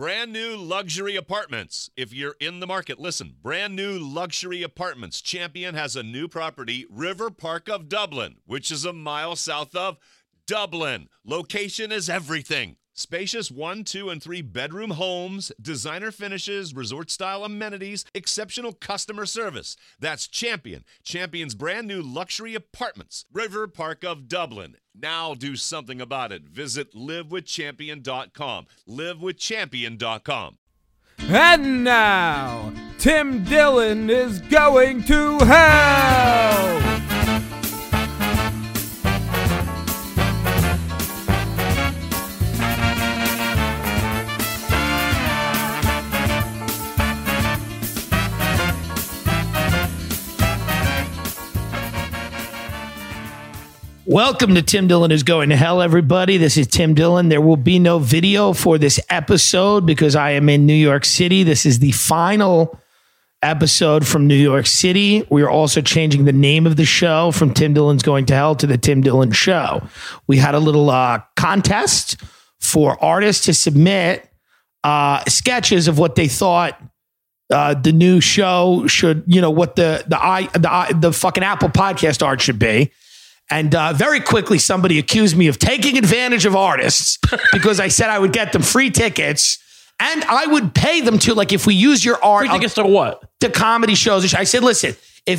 Brand new luxury apartments. If you're in the market, listen. Brand new luxury apartments. Champion has a new property, River Park of Dublin, which is a mile south of Dublin. Location is everything. Spacious 1, 2, and 3 bedroom homes, designer finishes, resort-style amenities, exceptional customer service. That's Champion. Champion's brand new luxury apartments, River Park of Dublin. Now do something about it. Visit livewithchampion.com. Livewithchampion.com. And now, Tim Dillon is going to hell! Welcome to Tim Dillon is Going to Hell, everybody. This is Tim Dillon. There will be no video for this episode because I am in New York City. This is the final episode from New York City. We are also changing the name of the show from Tim Dillon's Going to Hell to The Tim Dillon Show. We had a little contest for artists to submit sketches of what they thought the new show should, what the fucking Apple Podcast art should be. And very quickly, somebody accused me of taking advantage of artists because I said I would get them free tickets and I would pay them to, like, if we use your art. Free tickets to what? To comedy shows. I said, listen,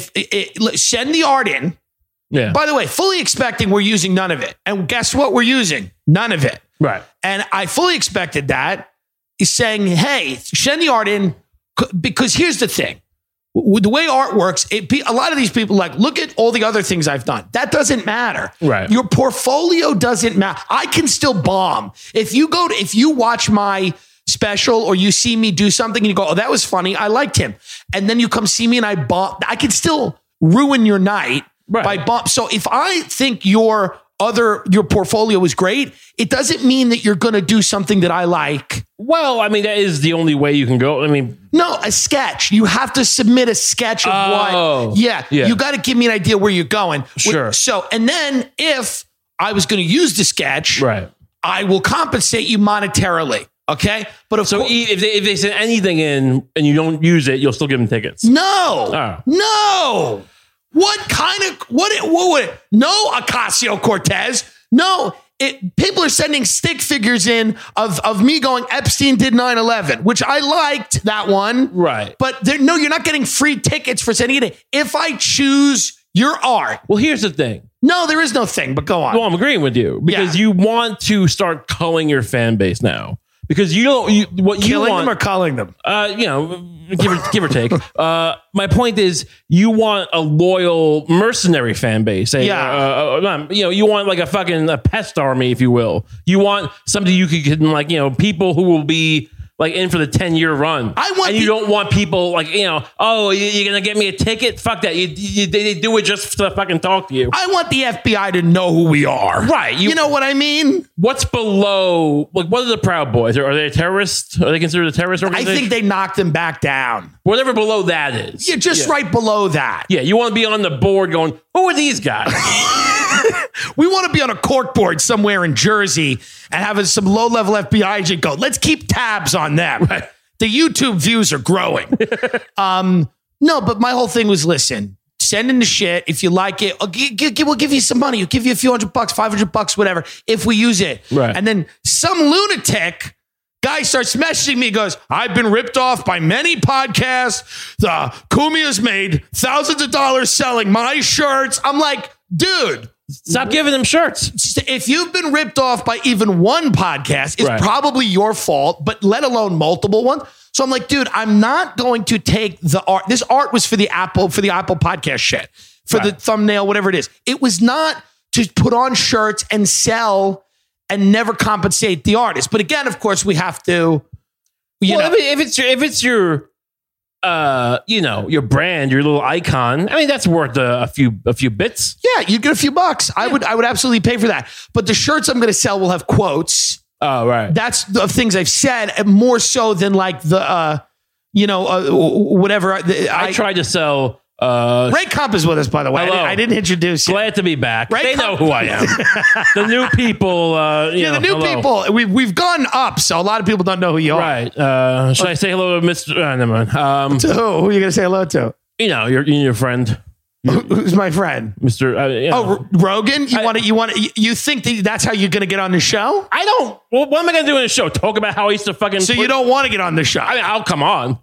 send the art in. Yeah. By the way, fully expecting we're using none of it. And guess what we're using? None of it. Right. And I fully expected that. He's saying, hey, send the art in because here's the thing. The way art works, a lot of these people look at all the other things I've done. That doesn't matter. Right. Your portfolio doesn't matter. I can still bomb. If you watch my special or you see me do something and you go, oh, that was funny, I liked him. And then you come see me and I bomb, I can still ruin your night by bomb. So if I think your portfolio was great, it doesn't mean that you're going to do something that I like. Well, I mean, that is the only way you can go. I mean, no, a sketch. You have to submit a sketch of what. Yeah. You got to give me an idea where you're going. Sure. So, and then if I was going to use the sketch, right, I will compensate you monetarily. Okay. But if they send anything in and you don't use it, you'll still give them tickets. No. No. What kind of, no, Ocasio-Cortez. No, people are sending stick figures in of me going, Epstein did 9/11, which I liked that one. Right. But you're not getting free tickets for sending it. If I choose your art. Well, here's the thing. No, there is no thing, but go on. Well, I'm agreeing with you because you want to start culling your fan base now. Because killing them or culling them? Give or take. My point is, you want a loyal mercenary fan base. You want like a pest army, if you will. You want somebody you can people who will be in for the 10-year run. You don't want people oh, you're going to get me a ticket? Fuck that. They do it just to fucking talk to you. I want the FBI to know who we are. Right. You know what I mean? What's below, what are the Proud Boys? Are they terrorists? Are they considered a terrorist organization? I think they knocked them back down. Whatever below that is. Yeah, right below that. Yeah, you want to be on the board going, who are these guys? We want to be on a corkboard somewhere in Jersey and having some low-level FBI agent go, let's keep tabs on them. Right. The YouTube views are growing. No, but my whole thing was, listen, send in the shit. If you like it, we'll give you some money. We'll give you a few $100, $500, whatever, if we use it. Right. And then some lunatic guy starts messaging me, goes, I've been ripped off by many podcasts. Kumi has made thousands of dollars selling my shirts. I'm like, dude, stop giving them shirts. If you've been ripped off by even one podcast, it's probably your fault, but let alone multiple ones. So I'm like, dude, I'm not going to take the art. This art was for the Apple podcast shit, for the thumbnail, whatever it is. It was not to put on shirts and sell and never compensate the artist. But again, of course, we have to. If it's your your brand, your little icon, I mean, that's worth a few bits. Yeah, you get a few bucks. Yeah. I would absolutely pay for that. But the shirts I'm going to sell will have quotes. Oh, right. That's the things I've said, more so than whatever. I tried to sell Ray Kump is with us, by the way. Hello. I didn't introduce you. Glad to be back. Ray They know Kump- who I am. The new people. The new hello. people. We've gone up, so a lot of people don't know who you are. Right. Should I say hello to Mr. Never mind. To who? Who are you going to say hello to? Your friend, Who's my friend? Mr. Rogan. You think that's how you're going to get on the show? I don't. Well, what am I going to do in the show? Talk about how I used to fucking. So you don't want to get on the show? I mean, I'll come on.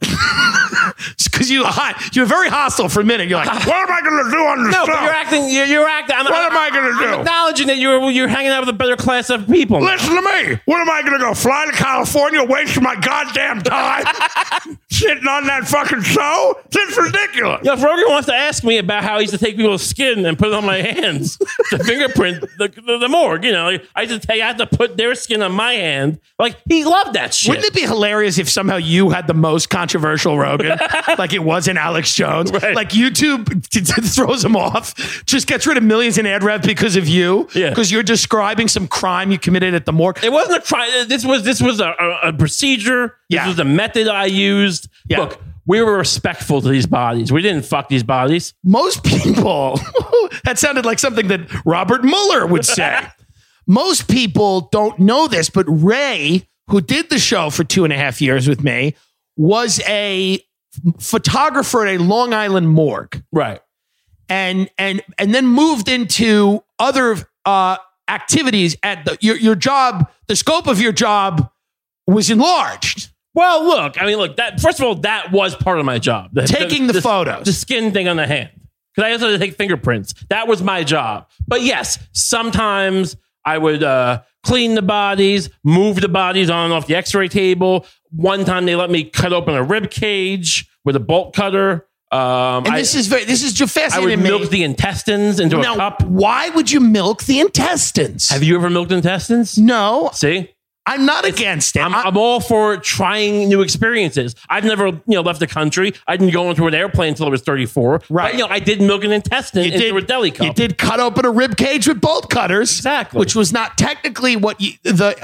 Because you're very hostile for a minute. You're like, what am I going to do on the No, show? but you're acting. You're acting. What am I going to do? I'm acknowledging that you're hanging out with a better class of people. Listen to me. What am I going to go fly to California, wasting my goddamn time sitting on that fucking show? It's ridiculous. If Rogan wants to ask me about how he used to take people's skin and put it on my hands to fingerprint the morgue, I had to put their skin on my hand. Like, he loved that shit. Wouldn't it be hilarious if somehow you had the most controversial Rogan, like it wasn't Alex Jones? Right. Like YouTube throws him off, just gets rid of millions in ad rev because of you, Yeah. because you're describing some crime you committed at the morgue. It wasn't a crime. This was a procedure. Yeah. This was a method I used. Yeah. Look, we were respectful to these bodies. We didn't fuck these bodies. Most people, that sounded like something that Robert Mueller would say. Most people don't know this, but Ray, who did the show for 2.5 years with me, was a photographer at a Long Island morgue, Right. and then moved into other activities at your job. The scope of your job was enlarged. Well, look. That first of all, that was part of my job. Taking the photos. the skin thing on the hand, because I also had to take fingerprints. That was my job. But yes, sometimes I would clean the bodies, move the bodies on and off the X-ray table. One time they let me cut open a rib cage with a bolt cutter. This is just I fascinating would to me. milk the intestines into a Now, cup. why would you milk the intestines? Have you ever milked intestines? No, See? I'm not against it. I'm all for trying new experiences. I've never, left the country. I didn't go into an airplane until I was 34. Right. But, I did milk an intestine into a deli cup. You did cut open a rib cage with bolt cutters. Exactly. Which was not technically what you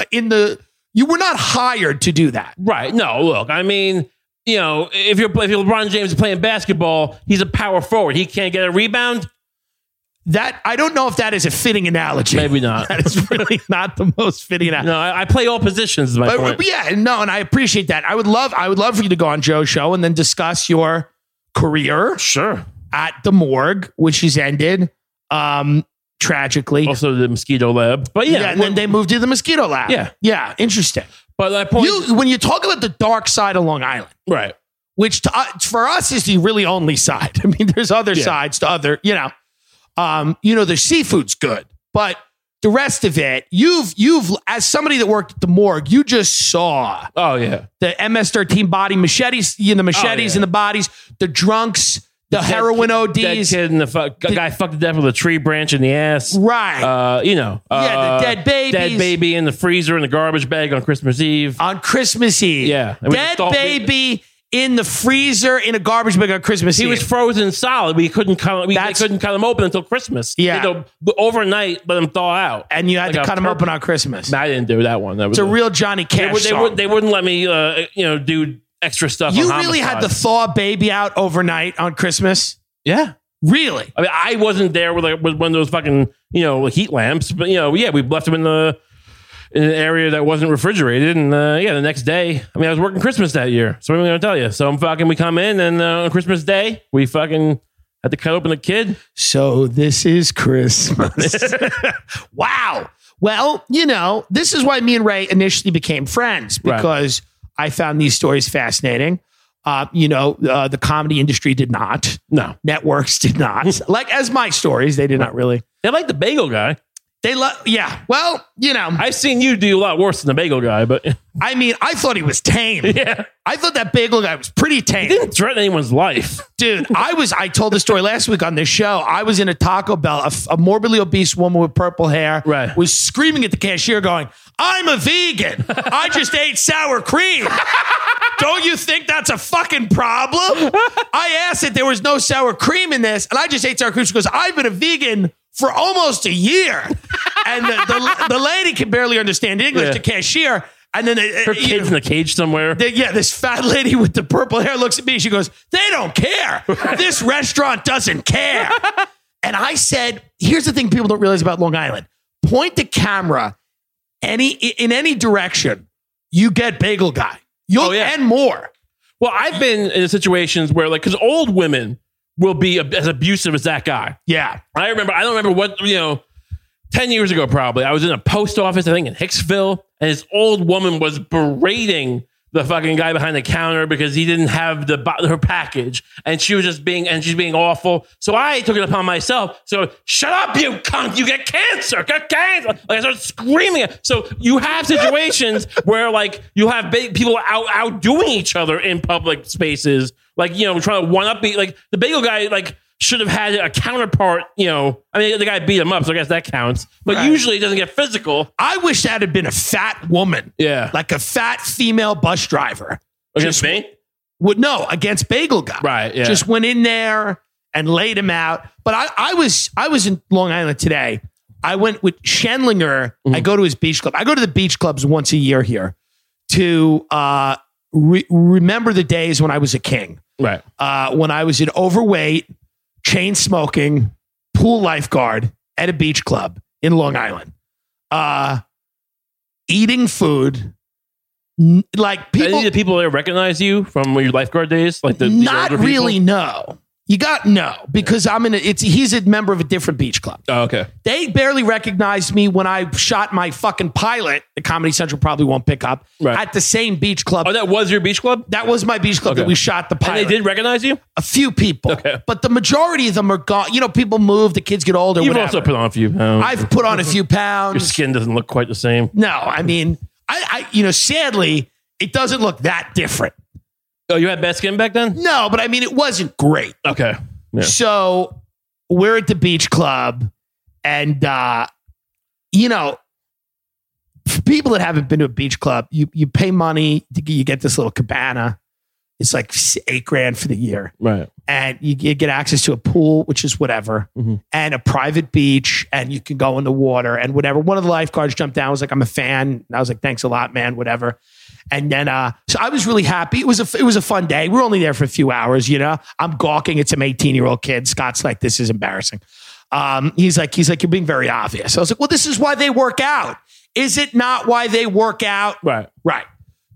were not hired to do that. Right. No, look, if LeBron James is playing basketball, he's a power forward. He can't get a rebound. That I don't know if that is a fitting analogy. Maybe not. That is really not the most fitting analogy. No, I play all positions is my point. But yeah, no, and I appreciate that. I would love for you to go on Joe's show and then discuss your career Sure. at the morgue, which has ended tragically. Also the mosquito lab. But yeah. And then they moved to the mosquito lab. Yeah. Yeah, interesting. But my point When you talk about the dark side of Long Island, right. which for us is the really only side. I mean, there's other sides to other, the seafood's good, but the rest of it, you've as somebody that worked at the morgue, you just saw Oh yeah. the MS-13 body machetes, the machetes in the bodies, the drunks, the heroin ODs. Dead kid and the guy fucked to death with a tree branch in the ass. Right. The dead babies. Dead baby in the freezer in the garbage bag on Christmas Eve. On Christmas Eve. Yeah. Dead baby in the freezer in a garbage bag on Christmas Eve. He was frozen solid. We couldn't cut. They couldn't cut him open until Christmas. Yeah. Overnight, let him thaw out. And you had to cut him open on Christmas. I didn't do that one. That was It's a real Johnny Cash song. They wouldn't let me, do extra stuff. You on really had to Homicide. thaw baby out overnight on Christmas? Yeah. Really? I mean, I wasn't there with one of those fucking, heat lamps, but we left him in an area that wasn't refrigerated. And the next day, I was working Christmas that year. So what am I going to tell you? So we come in and on Christmas Day, we fucking had to cut open the kid. So this is Christmas. Wow. Well, this is why me and Ray initially became friends, because I found these stories fascinating. The comedy industry did not. No. Networks did not. Like, as my stories, they did not really. They like the bagel guy. Yeah. Well, I've seen you do a lot worse than the bagel guy, but I thought he was tame. yeah. I thought that bagel guy was pretty tame. He didn't threaten anyone's life. Dude, I told the story last week on this show. I was in a Taco Bell. A morbidly obese woman with purple hair was screaming at the cashier going, "I'm a vegan. I just ate sour cream. Don't you think that's a fucking problem?" I asked if there was no sour cream in this, and I just ate sour cream. She goes, "I've been a vegan for almost a year." And the lady can barely understand English, the cashier. And then Her kid's in a cage somewhere. this fat lady with the purple hair looks at me. She goes, "They don't care. This restaurant doesn't care." And I said, here's the thing people don't realize about Long Island. Point the camera in any direction, you get Bagel Guy. And more. Well, I've been in situations where, like, because old women will be as abusive as that guy. Yeah. I don't remember what, 10 years ago, probably, I was in a post office, I think in Hicksville, and this old woman was berating the fucking guy behind the counter because he didn't have her package, and she's being awful. So I took it upon myself. So shut up, you cunt! You get cancer! Get cancer! Like, I started screaming. So you have situations where, like, you have people outdoing each other in public spaces, like, trying to one up. Like, the bagel guy, like, should have had a counterpart, I mean, the guy beat him up, so I guess that counts. But usually it doesn't get physical. I wish that had been a fat woman. Yeah. Like a fat female bus driver. Against me? Against Bagel Guy. Right, yeah. Just went in there and laid him out. But I was in Long Island today. I went with Schendlinger. I go to his beach club. I go to the beach clubs once a year here to remember the days when I was a king. Right. When I was an overweight, chain smoking, pool lifeguard at a beach club in Long Island. Eating food. Like people. Any of the people there recognize you from your lifeguard days? Like not really, no. You got no, because he's a member of a different beach club. Oh, okay. They barely recognized me when I shot my fucking pilot. The Comedy Central probably won't pick up at the same beach club. Oh, that was your beach club? That was my beach club that we shot the pilot. And they did recognize you? A few people. Okay. But the majority of them are gone. People move, the kids get older. You've whatever. also put on a few pounds. I've put on a few pounds. Your skin doesn't look quite the same. No, I mean, I sadly, it doesn't look that different. Oh, you had bad skin back then? No, but I mean, it wasn't great. Okay. Yeah. So we're at the beach club, and for people that haven't been to a beach club, you pay money, you get this little cabana. It's like $8,000 for the year, right? And you get access to a pool, which is whatever, and a private beach, and you can go in the water and whatever. One of the lifeguards jumped down, was like, "I'm a fan." And I was like, "Thanks a lot, man." Whatever. And then, so I was really happy. It was a fun day. We were only there for a few hours, I'm gawking at some 18-year-old kid. Scott's like, "This is embarrassing." He's like, "You're being very obvious." I was like, "Well, this is why they work out. Is it not why they work out?" Right. Right.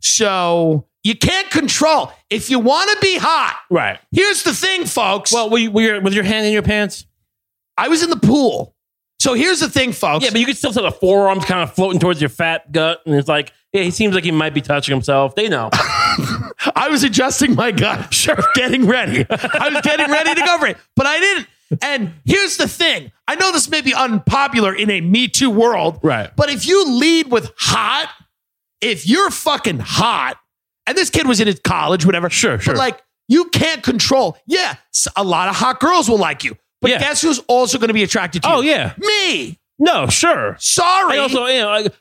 So you can't control. If you want to be hot. Right. Here's the thing, folks. Well, was your hand in your pants? I was in the pool. So here's the thing, folks. Yeah, but you could still see the forearms kind of floating towards your fat gut. And it's like, yeah, he seems like he might be touching himself. They know. I was adjusting my gut. Sure. Getting ready. I was getting ready to go for it. But I didn't. And here's the thing. I know this may be unpopular in a Me Too world. Right. But if you lead with hot, if you're fucking hot, and this kid was in his college, whatever. Sure. But like, you can't control. Yeah, a lot of hot girls will like you. But guess who's also going to be attracted to you? Oh, yeah. Me. No, sure. Sorry. I also, like,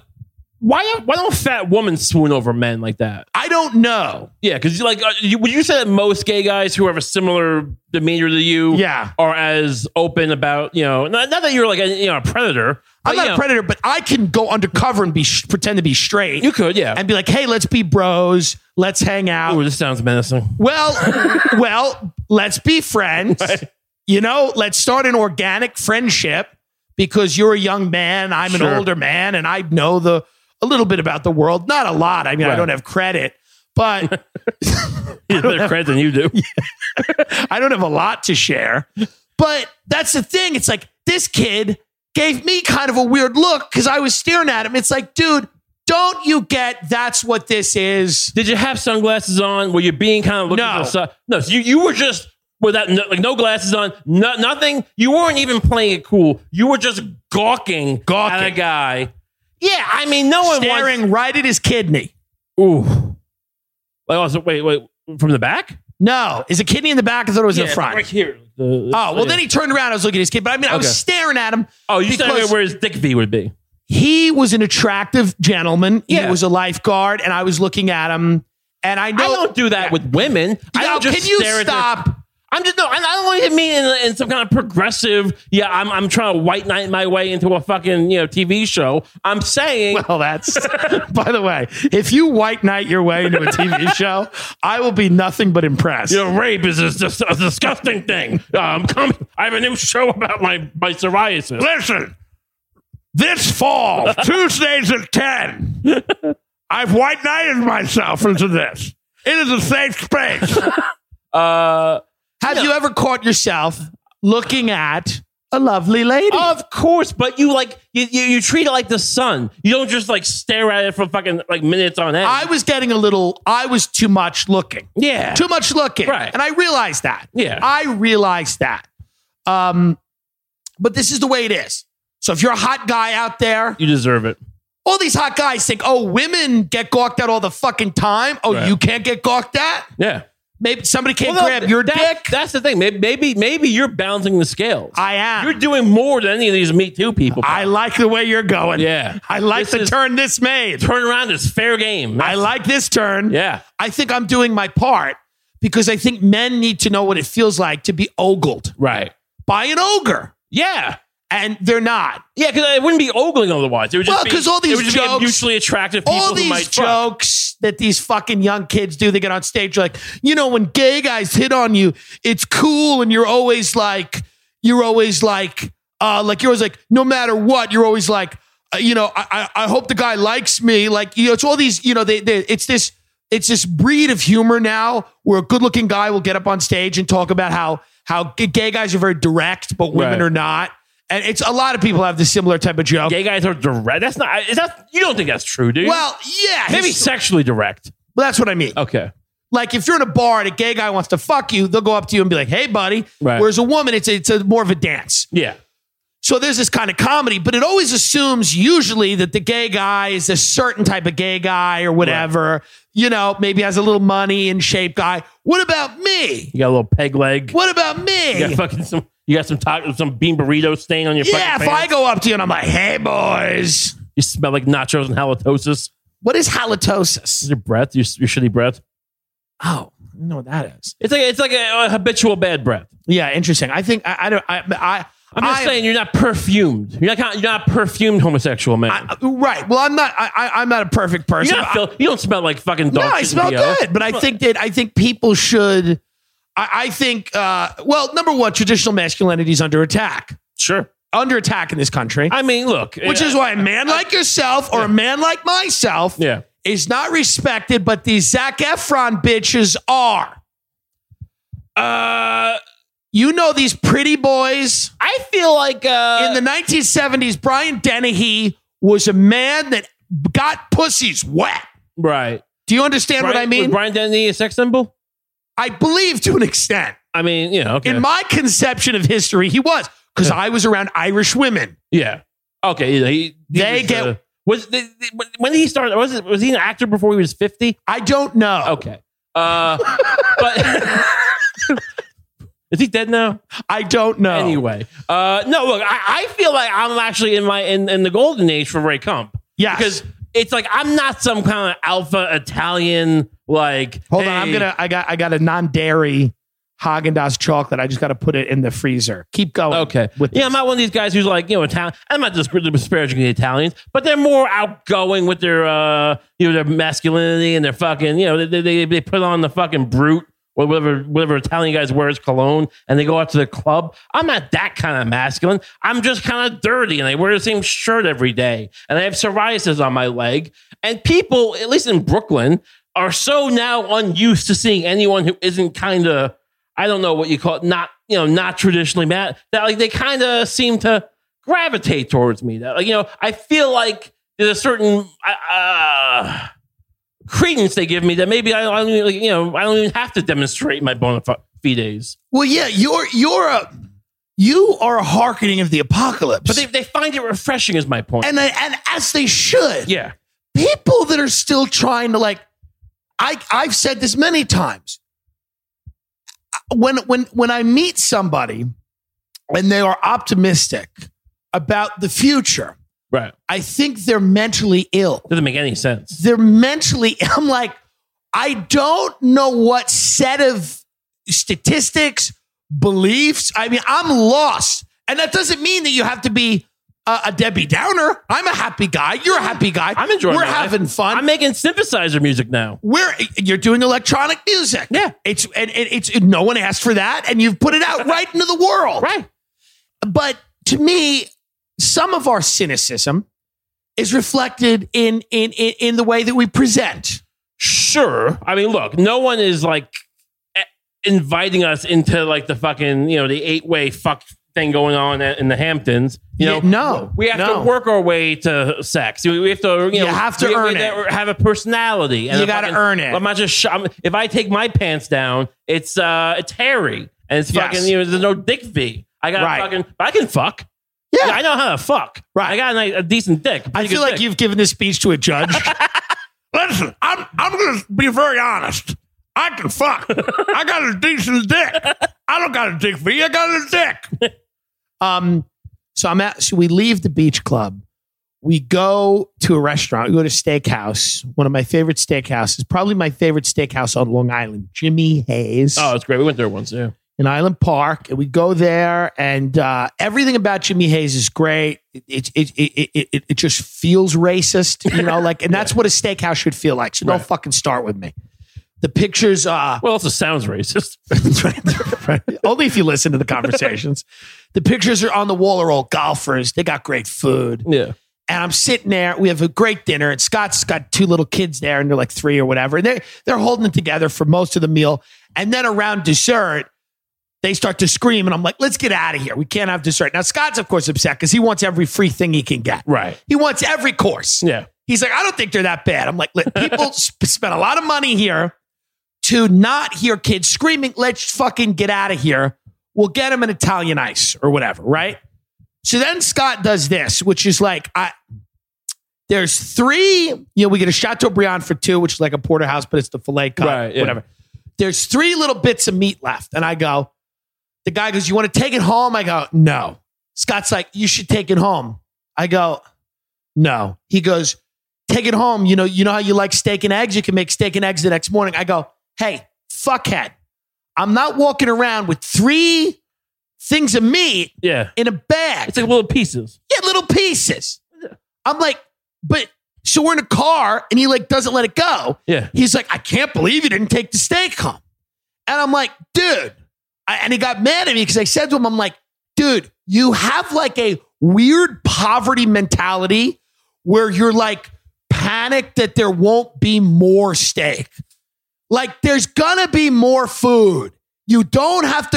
why don't fat women swoon over men like that? I don't know. Yeah, because would you say that most gay guys who have a similar demeanor to you are as open about, not that you're like a predator. I'm not a predator, but I can go undercover and pretend to be straight. You could, yeah. And be like, "Hey, let's be bros. Let's hang out." Oh, this sounds menacing. Well, let's be friends. Right. Let's start an organic friendship because you're a young man. I'm an older man, and I know a little bit about the world. Not a lot. I mean, I don't have credit, but he's better credit than you do. I don't have a lot to share, but that's the thing. It's like this kid gave me kind of a weird look because I was staring at him. It's like, dude, don't you get that's what this is? Did you have sunglasses on? Were you being kind of looking for the sun? No, so you were just without no glasses on, nothing. You weren't even playing it cool. You were just gawking at a guy. Yeah, I mean, no one staring right at his kidney. Ooh. Like, also, wait, from the back? No, is a kidney in the back? I thought it was in the front. Right here. Then he turned around. I was looking at his kid, but I mean, I was staring at him. Oh, you staring where his dick V would be. He was an attractive gentleman. Yeah. He was a lifeguard, and I was looking at him. And I know I don't do that with women. I don't just can you stop? I don't even mean in some kind of progressive. Yeah, I'm trying to white knight my way into a fucking TV show. I'm saying, Well, that's by the way, if you white knight your way into a TV show, I will be nothing but impressed. rape is just a disgusting thing. I have a new show about my psoriasis. Listen, this fall, Tuesdays at 10, I've white knighted myself into this. It is a safe space. Have you ever caught yourself looking at a lovely lady? Of course, but you treat it like the sun. You don't just stare at it for fucking minutes on end. I was too much looking. Yeah. Too much looking. Right. And I realized that. Yeah. I realized that. But this is the way it is. So if you're a hot guy out there, You deserve it. all these hot guys think, oh, women get gawked at all the fucking time. Oh, Right. you can't get gawked at? Yeah. Maybe somebody can't grab your dick. That's the thing. Maybe you're balancing the scales. I am. You're doing more than any of these Me Too people. I like the way you're going. Yeah. I like the turn this made. Turn around is fair game. I like this turn. Yeah. I think I'm doing my part because I think men need to know what it feels like to be ogled Right. by an ogre. Yeah. And they're not. Yeah, because it wouldn't be ogling otherwise. It would just Well, 'cause all these it would just jokes- be mutually attractive people All who these might fuck. jokes that these fucking young kids do, they get on stage like, when gay guys hit on you, it's cool. And you're always like, no matter what, you're always like, I hope the guy likes me. It's all these, it's this breed of humor now where a good looking guy will get up on stage and talk about how gay guys are very direct, but women Right. are not. And it's a lot of people have this similar type of joke. Gay guys are direct. That's not. Is that? You don't think that's true, do you? Well, yeah. maybe sexually direct. Well, that's what I mean. Okay. Like if you're in a bar and a gay guy wants to fuck you, they'll go up to you and be like, "Hey, buddy." Right. Whereas a woman, it's a more of a dance. Yeah. So there's this kind of comedy, but it always assumes usually that the gay guy is a certain type of gay guy or whatever. Maybe has a little money and shape guy. What about me? You got a little peg leg. What about me? You got fucking You got some bean burrito stain on your fucking Yeah, if pants. I go up to you and I'm like, "Hey, boys." You smell like nachos and halitosis. What is halitosis? Your breath, your shitty breath. Oh, I don't know what that is. It's like a habitual bad breath. Yeah, interesting. I think I'm I'm just saying you're not perfumed. You're not a perfumed homosexual man. Right. Well, I'm not. I'm not a perfect person. You don't smell like fucking dog. No, I smell good, but I think people should. I think. Well, number one, traditional masculinity is under attack. Sure. Under attack in this country. I mean, look. Which is why a man like yourself or a man like myself is not respected, but these Zac Efron bitches are. These pretty boys. I feel like in the 1970s, Brian Dennehy was a man that got pussies wet. Right. Do you understand what I mean? Was Brian Dennehy a sex symbol? I believe to an extent. I mean, okay. In my conception of history, he was, because I was around Irish women. Yeah. Okay. When did he start? Was he an actor before he was 50? I don't know. Okay. But is he dead now? I don't know. Anyway, no. Look, I feel like I'm actually in the golden age for Ray Kump. Yeah, because it's like I'm not some kind of alpha Italian. Like, hold on, I got a non-dairy Haagen-Dazs chocolate. I just got to put it in the freezer. Keep going. Okay. I'm not one of these guys who's like, Italian. I'm not just disparaging the Italians, but they're more outgoing with their, their masculinity and their fucking, they put on the fucking brute or whatever Italian guys wears cologne and they go out to the club. I'm not that kind of masculine. I'm just kind of dirty and I wear the same shirt every day and I have psoriasis on my leg. And people, at least in Brooklyn, are so now unused to seeing anyone who isn't kind of, I don't know what you call it, not traditionally mad, that like they kind of seem to gravitate towards me. That I feel like there's a certain credence they give me that maybe I don't even have to demonstrate my bona fides. Well, yeah, you are a hearkening of the apocalypse, But they find it refreshing, is my point. and as they should. Yeah. People that are still trying to I've said this many times. When I meet somebody and they are optimistic about the future, Right. I think they're mentally ill. Doesn't make any sense. I'm like, I don't know what set of statistics beliefs. I mean, I'm lost. And that doesn't mean that you have to be a Debbie Downer. I'm a happy guy. You're a happy guy. I'm enjoying We're my life. having fun. I'm making synthesizer music now. You're doing electronic music. Yeah. It's no one asked for that, and you've put it out right into the world. Right. But to me, some of our cynicism is reflected in the way that we present. Sure. I mean, look, no one is like inviting us into like the fucking, the 8-way fuck thing going on in the Hamptons. No. We have to work our way to sex. We have to, you have to earn it. Have a personality. And you got to earn it. I'm not just, if I take my pants down, it's hairy and it's fucking, there's no dick V. I got fucking, but I can fuck. Yeah. I know how to fuck. Right. I got a decent dick. I feel like you've given this speech to a judge. Listen, I'm going to be very honest. I can fuck. I got a decent dick. I don't got a dick V. I got a dick. So we leave the beach club. We go to a restaurant. We go to a steakhouse. One of my favorite steakhouses, probably my favorite steakhouse on Long Island, Jimmy Hayes. Oh, it's great. We went there once, yeah. In Island Park, and we go there, and everything about Jimmy Hayes is great. It just feels racist, and that's what a steakhouse should feel like. So don't fucking start with me. The pictures, well, it also sounds racist. right. Only if you listen to the conversations. The pictures are on the wall are all golfers. They got great food. Yeah. And I'm sitting there. We have a great dinner, and Scott's got 2 little kids there, and they're like 3 or whatever. And they're holding it together for most of the meal. And then around dessert, they start to scream, and I'm like, let's get out of here. We can't have dessert. Now, Scott's, of course, upset because he wants every free thing he can get. Right. He wants every course. Yeah. He's like, I don't think they're that bad. I'm like, people spend a lot of money here to not hear kids screaming. Let's fucking get out of here. We'll get them an Italian ice or whatever, right? So then Scott does this, which is like, there's 3, we get a Chateaubriand for 2, which is like a porterhouse, but it's the filet cut, right, yeah. whatever. There's 3 little bits of meat left. And I go, the guy goes, you want to take it home? I go, no. Scott's like, you should take it home. I go, no. He goes, take it home. You know how you like steak and eggs? You can make steak and eggs the next morning. I go, hey, fuckhead. I'm not walking around with 3 things of meat in a bag. It's like little pieces. Yeah, little pieces. I'm like, but so we're in a car and he like doesn't let it go. Yeah. He's like, I can't believe you didn't take the steak home. And I'm like, dude. And he got mad at me because I said to him, I'm like, dude, you have like a weird poverty mentality where you're like panicked that there won't be more steak. Like there's gonna be more food. You don't have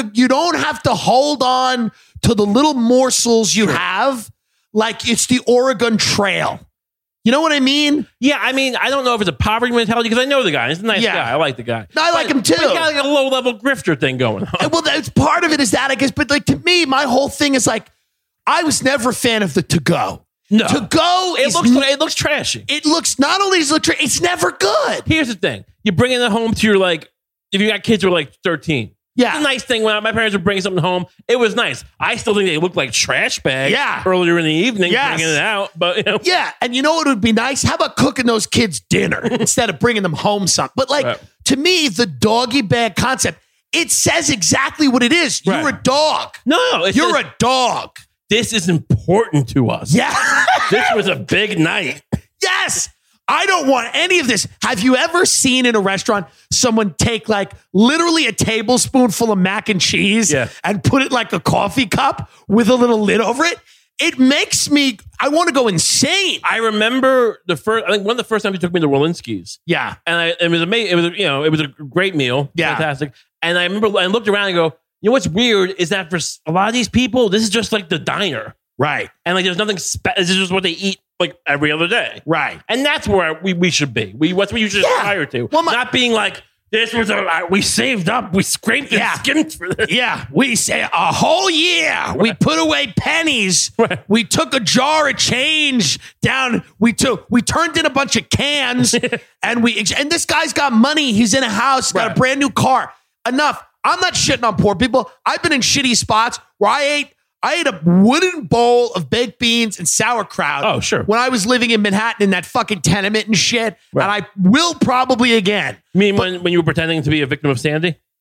to hold on to the little morsels you have like it's the Oregon Trail. You know what I mean? Yeah, I mean, I don't know if it's a poverty mentality because I know the guy. He's a nice guy. I like the guy. No, I like him too. He's got like a low-level grifter thing going on. Well, that's part of it is that, I guess. But like to me, my whole thing is like, I was never a fan of the to-go. No. To-go it looks trashy. It looks, not only does it look trashy, it's never good. Here's the thing. You bring it home to your like, if you got kids who are like 13. Yeah. It's a nice thing when my parents were bringing something home. It was nice. I still think they looked like trash bags earlier in the evening, bringing it out. But yeah. And you know what would be nice? How about cooking those kids dinner instead of bringing them home something? But like, to me, the doggy bag concept, it says exactly what it is. You're a dog. No, you're a dog. This is important to us. Yeah. This was a big night. Yes. I don't want any of this. Have you ever seen in a restaurant someone take like literally a tablespoonful of mac and cheese and put it like a coffee cup with a little lid over it? It makes me, I want to go insane. I remember I think one of the first times you took me to Walensky's. Yeah. And it was amazing. It was a great meal. Yeah. Fantastic. And I remember I looked around and go, you know what's weird is that for a lot of these people, this is just like the diner. Right. And like there's nothing special. This is just what they eat like every other day. Right. And that's where we should be. That's what you should aspire to. Well, not being like, this was we saved up, we scraped and skimmed for this. Yeah. We say a whole year. We put away pennies. Right. We took a jar of change down. We turned in a bunch of cans and this guy's got money. He's in a house, got a brand new car. Enough. I'm not shitting on poor people. I've been in shitty spots where I ate a wooden bowl of baked beans and sauerkraut. Oh, sure. When I was living in Manhattan in that fucking tenement and shit. Right. And I will probably again. You mean when you were pretending to be a victim of Sandy?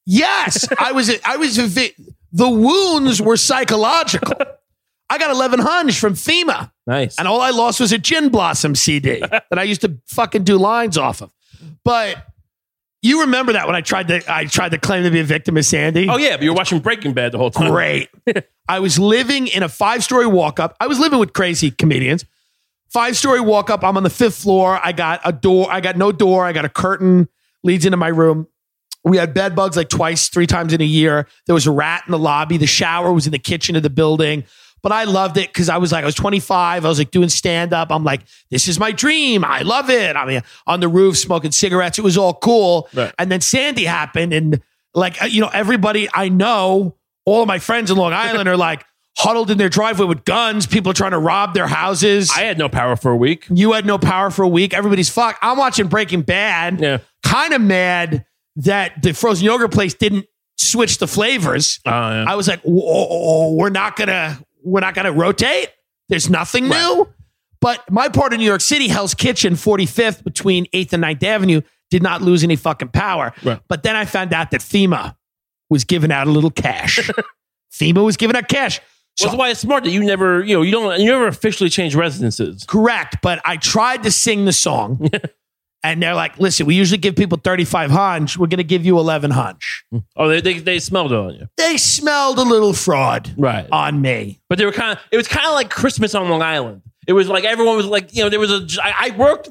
Yes, the wounds were psychological. I got 1100 from FEMA. Nice. And all I lost was a Gin Blossom CD that I used to fucking do lines off of. But you remember that when I tried to claim to be a victim of Sandy? Oh, yeah, but you're watching Breaking Bad the whole time. Great. I was living in a 5-story walk-up. I was living with crazy comedians. 5-story walk-up. I'm on the 5th floor. I got a door. I got no door. I got a curtain leads into my room. We had bed bugs like 2-3 times in a year. There was a rat in the lobby. The shower was in the kitchen of the building. But I loved it because I was 25. I was like doing stand-up. I'm like, this is my dream. I love it. I mean, on the roof, smoking cigarettes. It was all cool. Right. And then Sandy happened. And everybody I know, all of my friends in Long Island are like huddled in their driveway with guns. People are trying to rob their houses. I had no power for a week. You had no power for a week. Everybody's fucked. I'm watching Breaking Bad. Yeah. Kind of mad that the frozen yogurt place didn't switch the flavors. Yeah. I was like, whoa, we're not gonna rotate. There's nothing new. But my part of New York City, Hell's Kitchen, 45th between 8th and 9th Avenue, did not lose any fucking power. Right. But then I found out that FEMA was giving out a little cash. FEMA was giving out cash. So, that's why it's smart that you never officially change residences. Correct. But I tried to sing the song. And they're like, listen, we usually give people 3,500. We're going to give you 1,100. Oh, they smelled it on you. They smelled a little fraud on me. But it was kind of like Christmas on Long Island. It was like everyone was like, there was I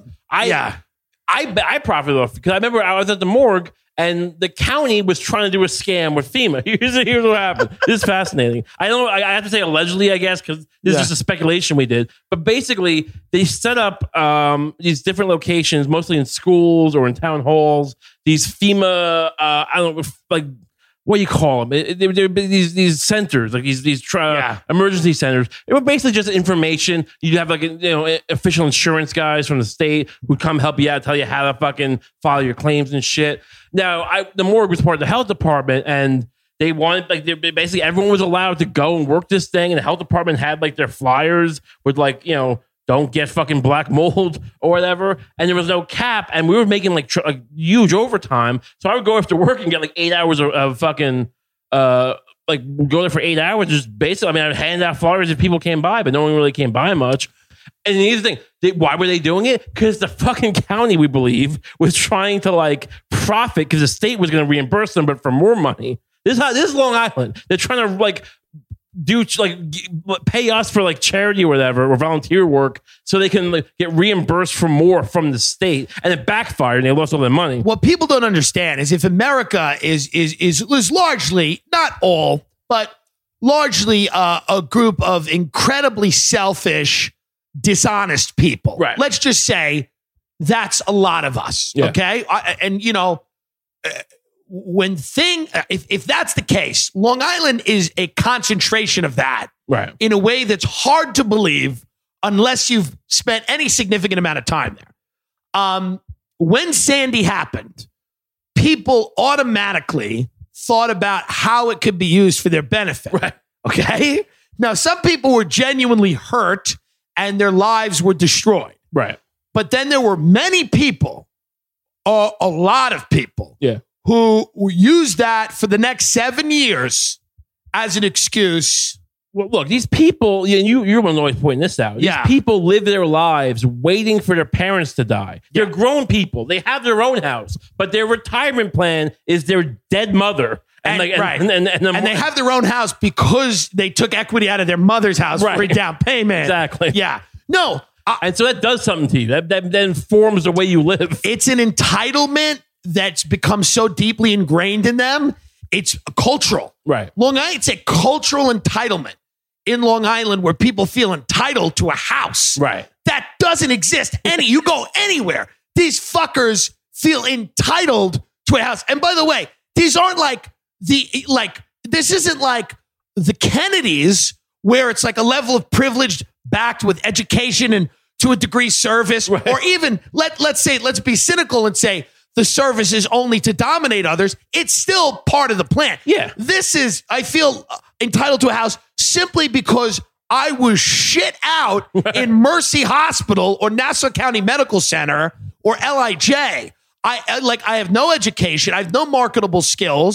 profited off because I remember I was at the morgue and the county was trying to do a scam with FEMA. Here's what happened. This is fascinating. I have to say allegedly, I guess, because this is just a speculation we did. But basically, they set up these different locations, mostly in schools or in town halls. These FEMA, I don't know, like what do you call them? They're these centers, like these emergency centers. It was basically just information. You'd have like official insurance guys from the state who'd come help you out, tell you how to fucking file your claims and shit. Now, the morgue was part of the health department, and they wanted basically everyone was allowed to go and work this thing, and the health department had like their flyers with don't get fucking black mold or whatever. And there was no cap. And we were making like huge overtime. So I would go after work and get like 8 hours of fucking, go there for 8 hours. Just basically, I would hand out flyers if people came by, but no one really came by much. And here's the thing. Why were they doing it? Because the fucking county, we believe, was trying to profit because the state was going to reimburse them, but for more money. This is Long Island. They're trying to pay us for charity or whatever or volunteer work so they can get reimbursed for more from the state, and it backfired and they lost all their money. What people don't understand is if America is largely, not all, but largely a group of incredibly selfish, dishonest people. Right. Let's just say that's a lot of us. Yeah. Okay. If that's the case, Long Island is a concentration of that, right? In a way that's hard to believe unless you've spent any significant amount of time there. When Sandy happened, people automatically thought about how it could be used for their benefit. Right. Okay. Now, some people were genuinely hurt and their lives were destroyed. Right. But then there were many people, a lot of people, who used that for the next 7 years as an excuse. Well, look, these people, you're one always pointing this out. These people live their lives waiting for their parents to die. They're grown people. They have their own house, but their retirement plan is their dead mother. And they have their own house because they took equity out of their mother's house for a down payment. Exactly. Yeah. No. And so that does something to you. That informs the way you live. It's an entitlement that's become so deeply ingrained in them. It's cultural. Right. Long Island, it's a cultural entitlement in Long Island where people feel entitled to a house. Right. That doesn't exist. You go anywhere, these fuckers feel entitled to a house. And by the way, these aren't this isn't like the Kennedys where it's like a level of privilege backed with education and to a degree service, right. Or even let's be cynical and say the service is only to dominate others. It's still part of the plan. Yeah. I feel entitled to a house simply because I was shit out in Mercy Hospital or Nassau County Medical Center or LIJ. I have no education. I have no marketable skills.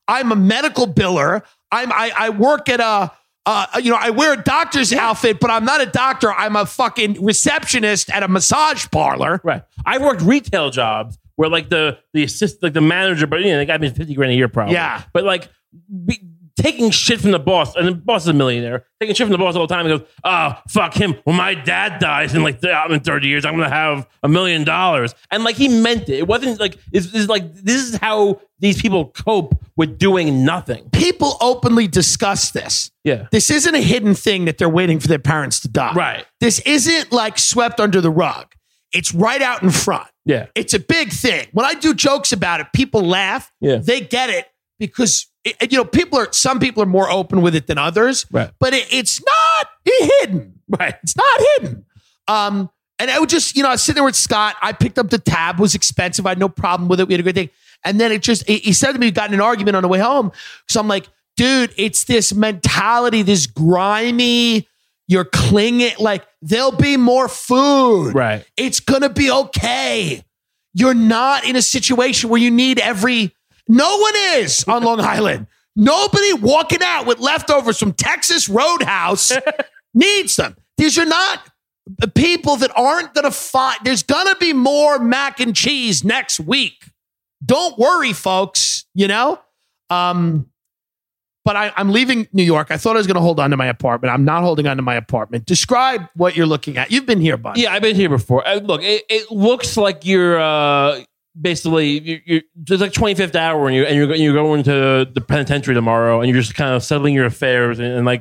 I'm a medical biller. I work at I wear a doctor's outfit, but I'm not a doctor. I'm a fucking receptionist at a massage parlor. Right. I worked retail jobs where like the assist, like the manager, but they got me $50,000 a year probably. Yeah. But like taking shit from the boss, and the boss is a millionaire, taking shit from the boss all the time and goes, oh, fuck him. When my dad dies in 30 years, I'm going to have $1 million. And like he meant it. It wasn't like, this is how these people cope with doing nothing. People openly discuss this. Yeah. This isn't a hidden thing that they're waiting for their parents to die. Right. This isn't like swept under the rug. It's right out in front. Yeah. It's a big thing. When I do jokes about it, people laugh. Yeah. They get it because some people are more open with it than others. Right. But it's not hidden. Right. It's not hidden. And I would just, I was sitting there with Scott. I picked up the tab. It was expensive. I had no problem with it. We had a great thing. And then he said to me, we got in an argument on the way home. So I'm like, dude, it's this mentality, this grimy, you're clinging, like there'll be more food. Right. It's going to be okay. You're not in a situation where you need no one is on Long Island. Nobody walking out with leftovers from Texas Roadhouse needs them. These are not people that aren't going to find, there's going to be more mac and cheese next week. Don't worry, folks, But I'm leaving New York. I thought I was going to hold on to my apartment. I'm not holding on to my apartment. Describe what you're looking at. You've been here, bud. Yeah, I've been here before. Look, it looks like you're basically it's like 25th hour, and you're going to the penitentiary tomorrow, and you're just kind of settling your affairs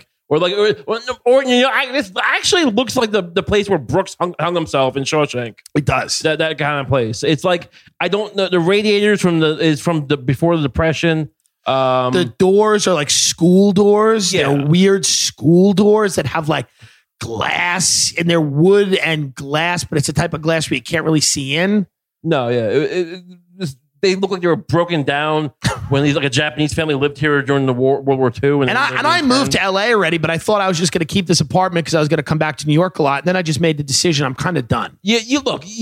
this actually looks like the place where Brooks hung himself in Shawshank. It does. That kind of place. It's like I don't know. The radiators from the before the Depression. The doors are like school doors. Yeah. They're weird school doors that have like glass, and they're wood and glass, but it's a type of glass where you can't really see in. No, yeah. They look like they were broken down when a Japanese family lived here during the World War II. And I moved to LA already, but I thought I was just going to keep this apartment because I was going to come back to New York a lot. And then I just made the decision. I'm kind of done. You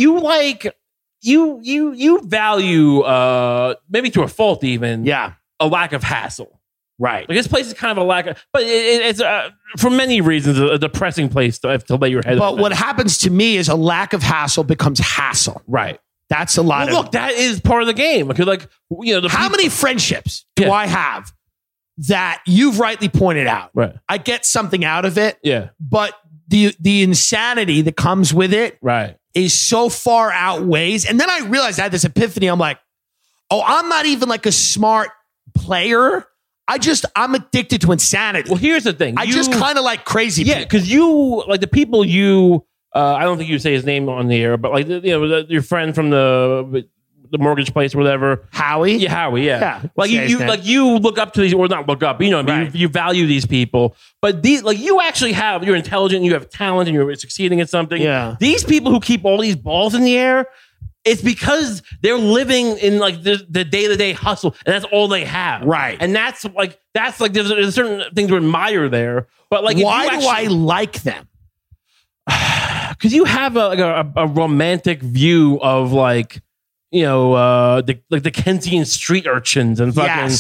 value, maybe to a fault even, a lack of hassle. Right. Like this place is kind of a lack of, but it's for many reasons a depressing place to lay your head. But what happens to me is a lack of hassle becomes hassle. Right. That's a lot of. Look, that is part of the game. Because how many friendships do I have that you've rightly pointed out? Right. I get something out of it. Yeah. But the insanity that comes with it, right, is so far outweighs. And then I realized I had this epiphany. I'm like, oh, I'm not even like a smart player. I'm addicted to insanity. Well, here's the thing. I just kind of like crazy people. Yeah, because you like the people you. I don't think you say his name on the air, but like your friend from the mortgage place or whatever, Howie. Yeah, Howie. Yeah. Like you look up to these, or not look up. Right. You value these people, but you actually you're intelligent, you have talent, and you're succeeding at something. Yeah. These people who keep all these balls in the air, it's because they're living in like the day-to-day hustle, and that's all they have. Right. And that's like there's certain things to admire there. But like, why do I like them? Because you have a romantic view of the Kensington street urchins and fucking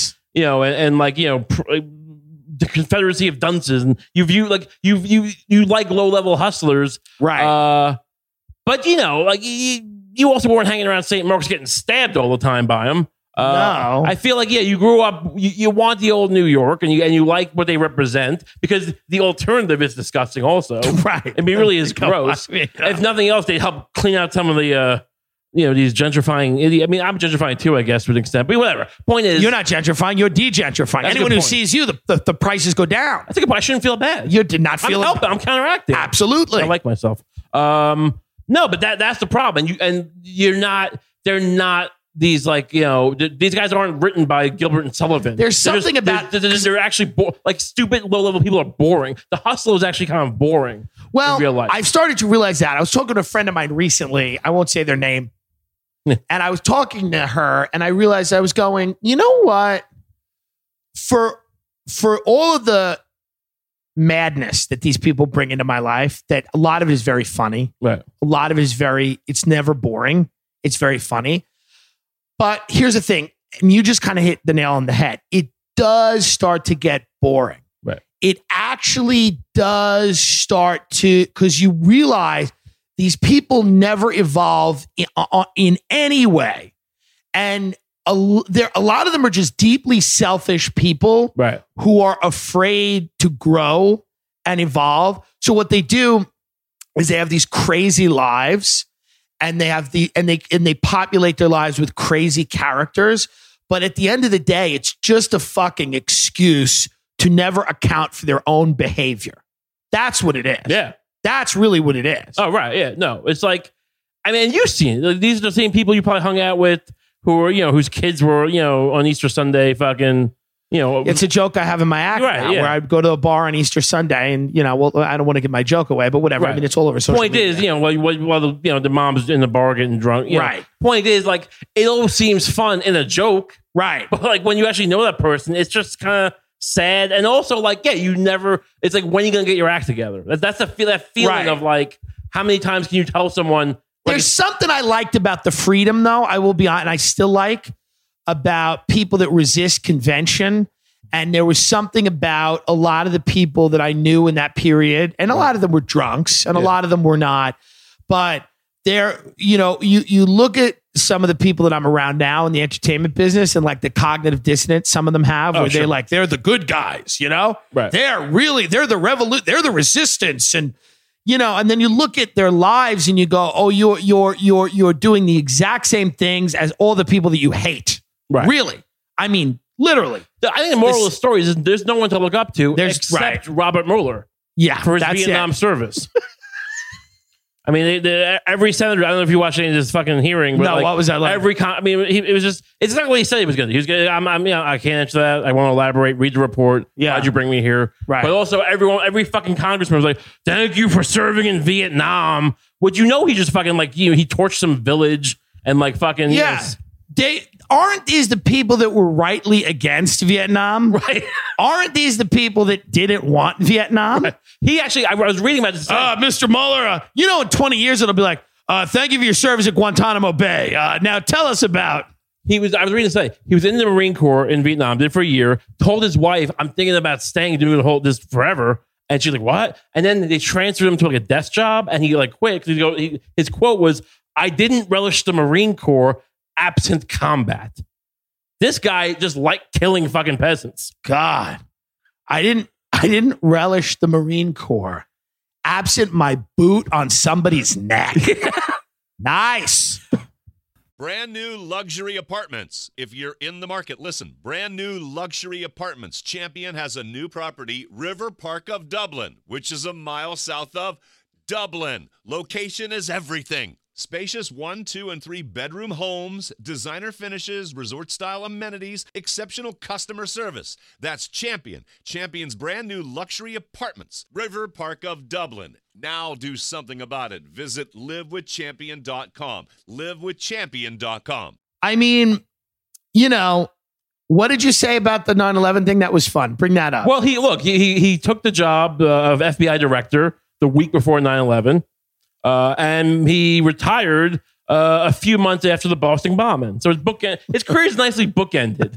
the Confederacy of dunces, and you like low level hustlers, right? But you also weren't hanging around St. Mark's getting stabbed all the time by them. No, I feel like you grew up. You want the old New York, and you like what they represent, because the alternative is disgusting. Also, right? I mean, it really is gross. If nothing else, they help clean out some of the these gentrifying idiots. I mean, I'm gentrifying too, I guess, to an extent. But whatever. Point is, you're not gentrifying. You're de-gentrifying. Anyone who sees you, the prices go down. That's a good point. I shouldn't feel bad. You did not feel. I'm counteracting. Absolutely. I like myself. No, but that's the problem. You're not. They're not. These these guys aren't written by Gilbert and Sullivan. There's something about they're actually stupid low level people are boring. The hustle is actually kind of boring. Well, in real life. I've started to realize that. I was talking to a friend of mine recently. I won't say their name, and I was talking to her, and I realized I was going, you know what? For all of the madness that these people bring into my life, that a lot of it is very funny. Right. A lot of it is it's never boring. It's very funny. But here's the thing. and you just kind of hit the nail on the head. It does start to get boring. Right. It actually does start to, because you realize these people never evolve in any way. And a lot of them are just deeply selfish people Right. who are afraid to grow and evolve. So what they do is they have these crazy lives, and they populate their lives with crazy characters. But at the end of the day, it's just a fucking excuse to never account for their own behavior. That's what it is. Yeah. That's really what it is. Oh, right. Yeah. No, it's like, I mean, you've seen it. These are the same people you probably hung out with who were, whose kids were, on Easter Sunday fucking, It's a joke I have in my act Right, now, yeah. where I'd go to a bar on Easter Sunday and, well, I don't want to give my joke away, but whatever. Right. I mean, it's all over social Point media. is, while the mom's in the bar getting drunk. Right. Point is, like, it all seems fun in a joke, Right. but like when you actually know that person, it's just kind of sad. And also, like, yeah, it's like, when are you going to get your act together? That's that feeling Right. of like, how many times can you tell someone? Like, There's something I liked about the freedom, though, I will be honest, and I still like, about people that resist convention. And there was something about a lot of the people that I knew in that period, and a lot of them were drunks, and a lot of them were not. But there, you look at some of the people that I'm around now in the entertainment business, and like the cognitive dissonance some of them have, where sure. they're the good guys, Right. they're the resistance, and and then you look at their lives and you go, oh, you're doing the exact same things as all the people that you hate. Right. Really, I mean, literally. I think the moral of the story is there's no one to look up to except Robert Mueller Yeah, for his that's Vietnam it. service. I mean, every senator, I don't know if you watched any of this fucking hearing. But No, like, what was that like? It was just, it's not what he said he was going to do. He was going to, I can't answer that. I want to elaborate, read the report. Yeah. Why'd you bring me here? Right. But also every fucking congressman was like, thank you for serving in Vietnam. Would he just fucking like, he torched some village and like fucking. Yeah. Aren't these the people that were rightly against Vietnam? Right. Aren't these the people that didn't want Vietnam? He actually, I was reading about this. Mr. Mueller, in 20 years, it'll be like, thank you for your service at Guantanamo Bay. Now tell us about. I was reading to say, he was in the Marine Corps in Vietnam, did it for a year, told his wife, I'm thinking about staying and doing this forever. And she's like, what? And then they transferred him to like a desk job, and he like quit. His quote was, I didn't relish the Marine Corps absent combat. This guy just liked killing fucking peasants. God, I didn't relish the Marine Corps absent my boot on somebody's neck. Nice. Brand new luxury apartments. If you're in the market, listen. Brand new luxury apartments. Champion has a new property, River Park of Dublin, which is a mile south of Dublin. Location is everything. Spacious 1, 2, and 3 bedroom homes, designer finishes, resort-style amenities, exceptional customer service. That's Champion. Champion's brand new luxury apartments, River Park of Dublin. Now do something about it. Visit livewithchampion.com. Livewithchampion.com. I mean, what did you say about the 9/11 thing? That was fun. Bring that up. Well, he took the job of FBI director the week before 9/11. And he retired a few months after the Boston bombing. So his career is nicely bookended.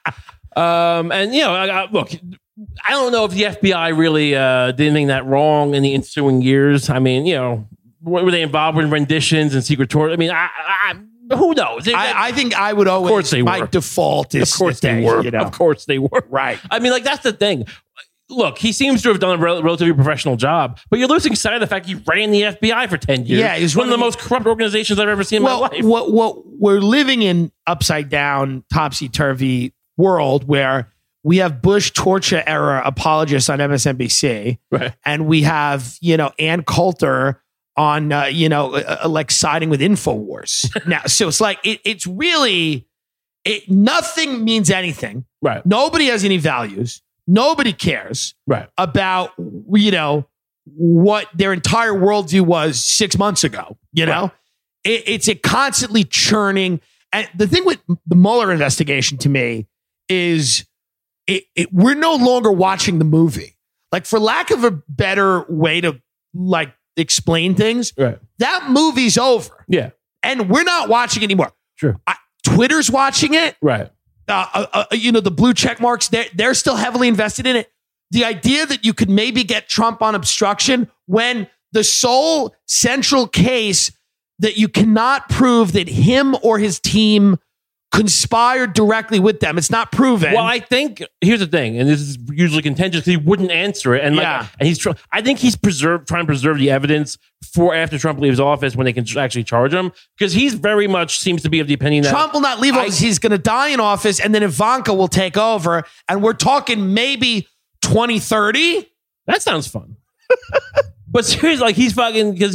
And look, I don't know if the FBI really did anything that wrong in the ensuing years. I mean, were they involved in renditions and secret tours? I mean, who knows? I think I would always. Of course they my were. default is. Of course they were. Of course they were. Right. I mean, like, that's the thing. Look, he seems to have done a relatively professional job, but you're losing sight of the fact he ran the FBI for 10 years. Yeah, he's one of the running- most corrupt organizations I've ever seen in my life. What we're living in upside down, topsy-turvy world where we have Bush torture era apologists on MSNBC, Right. and we have Ann Coulter on like siding with InfoWars now. So it's like it's really nothing means anything. Right. Nobody has any values. Nobody cares Right. about what their entire worldview was 6 months ago. Right. It's a constantly churning. And the thing with the Mueller investigation to me is we're no longer watching the movie. Like, for lack of a better way to like explain things, Right. that movie's over, Yeah. and we're not watching it anymore. Sure. Twitter's watching it. Right. the blue check marks, they're still heavily invested in it. The idea that you could maybe get Trump on obstruction when the sole central case that you cannot prove that him or his team conspired directly with them. It's not proven. Well, I think here's the thing, and this is usually contentious because he wouldn't answer it, and I think he's trying to preserve the evidence for after Trump leaves office when they can actually charge him, because he's very much seems to be of the opinion that Trump will not leave office. He's going to die in office, and then Ivanka will take over, and we're talking maybe 2030. That sounds fun. But seriously, like he's fucking because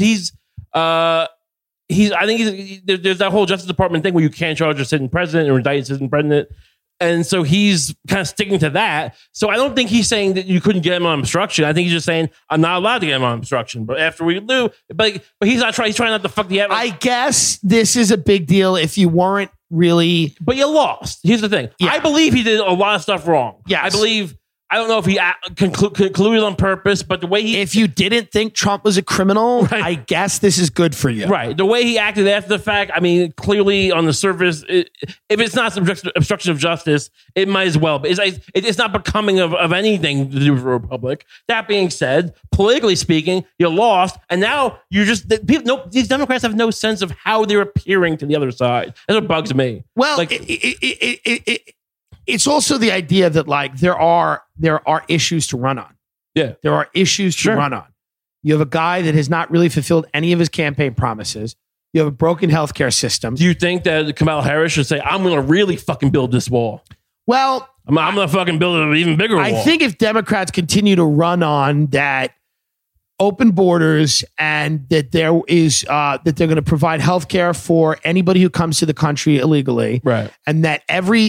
there's that whole Justice Department thing where you can't charge a sitting president or indict a sitting president. And so he's kind of sticking to that. So I don't think he's saying that you couldn't get him on obstruction. I think he's just saying, I'm not allowed to get him on obstruction. But after we do, but he's not trying. He's trying not to fuck the evidence. I guess this is a big deal if you weren't really. But you lost. Here's the thing. Yeah. I believe he did a lot of stuff wrong. Yes. I don't know if he concluded on purpose, but the way if you didn't think Trump was a criminal, right. I guess this is good for you. Right. The way he acted after the fact, I mean, clearly on the surface, if it's not obstruction of justice, it might as well. But it's not becoming of anything to do with the Republic. That being said, politically speaking, you lost, and now you're just these Democrats have no sense of how they're appearing to the other side. That's what bugs me. Well, it's also the idea that like there are issues to run on. Yeah. There are issues to run on. You have a guy that has not really fulfilled any of his campaign promises. You have a broken healthcare system. Do you think that Kamala Harris should say, I'm going to really fucking build this wall? Well, I'm going to fucking build an even bigger wall. I think if Democrats continue to run on that open borders and that there is that they're going to provide health care for anybody who comes to the country illegally, right? And that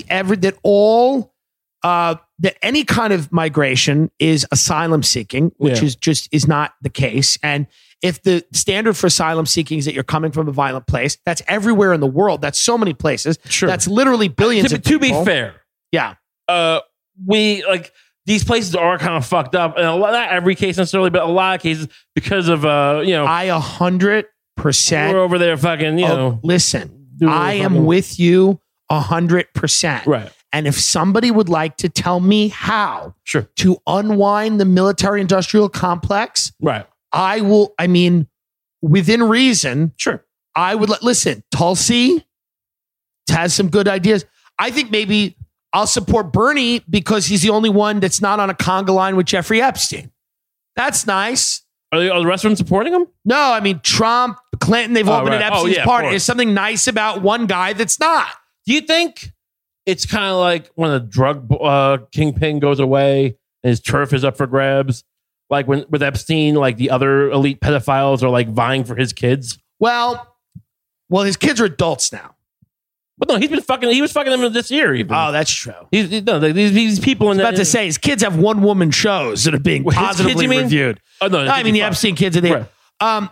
that any kind of migration is asylum seeking, which is not the case. And if the standard for asylum seeking is that you're coming from a violent place, that's everywhere in the world. That's so many places. Sure. That's literally billions of people. To be fair, yeah, we like. These places are kind of fucked up, and not every case necessarily, but a lot of cases because of I 100%. We're over there fucking Listen, I am with you 100%. Right. And if somebody would like to tell me how to unwind the military-industrial complex, right, I will. I mean, within reason, I would listen. Tulsi has some good ideas. I think maybe I'll support Bernie because he's the only one that's not on a conga line with Jeffrey Epstein. That's nice. Are the rest of them supporting him? No, I mean, Trump, Clinton, they've all been at Epstein's party. There's something nice about one guy that's not. Do you think it's kind of like when a drug kingpin goes away and his turf is up for grabs? Like when with Epstein, like the other elite pedophiles are like vying for his kids? Well, his kids are adults now. But no, he was fucking them this year even. Oh, that's true. These people in about to say his kids have one-woman shows that are being positively reviewed. Oh, no, I mean the Epstein kids are there. Right.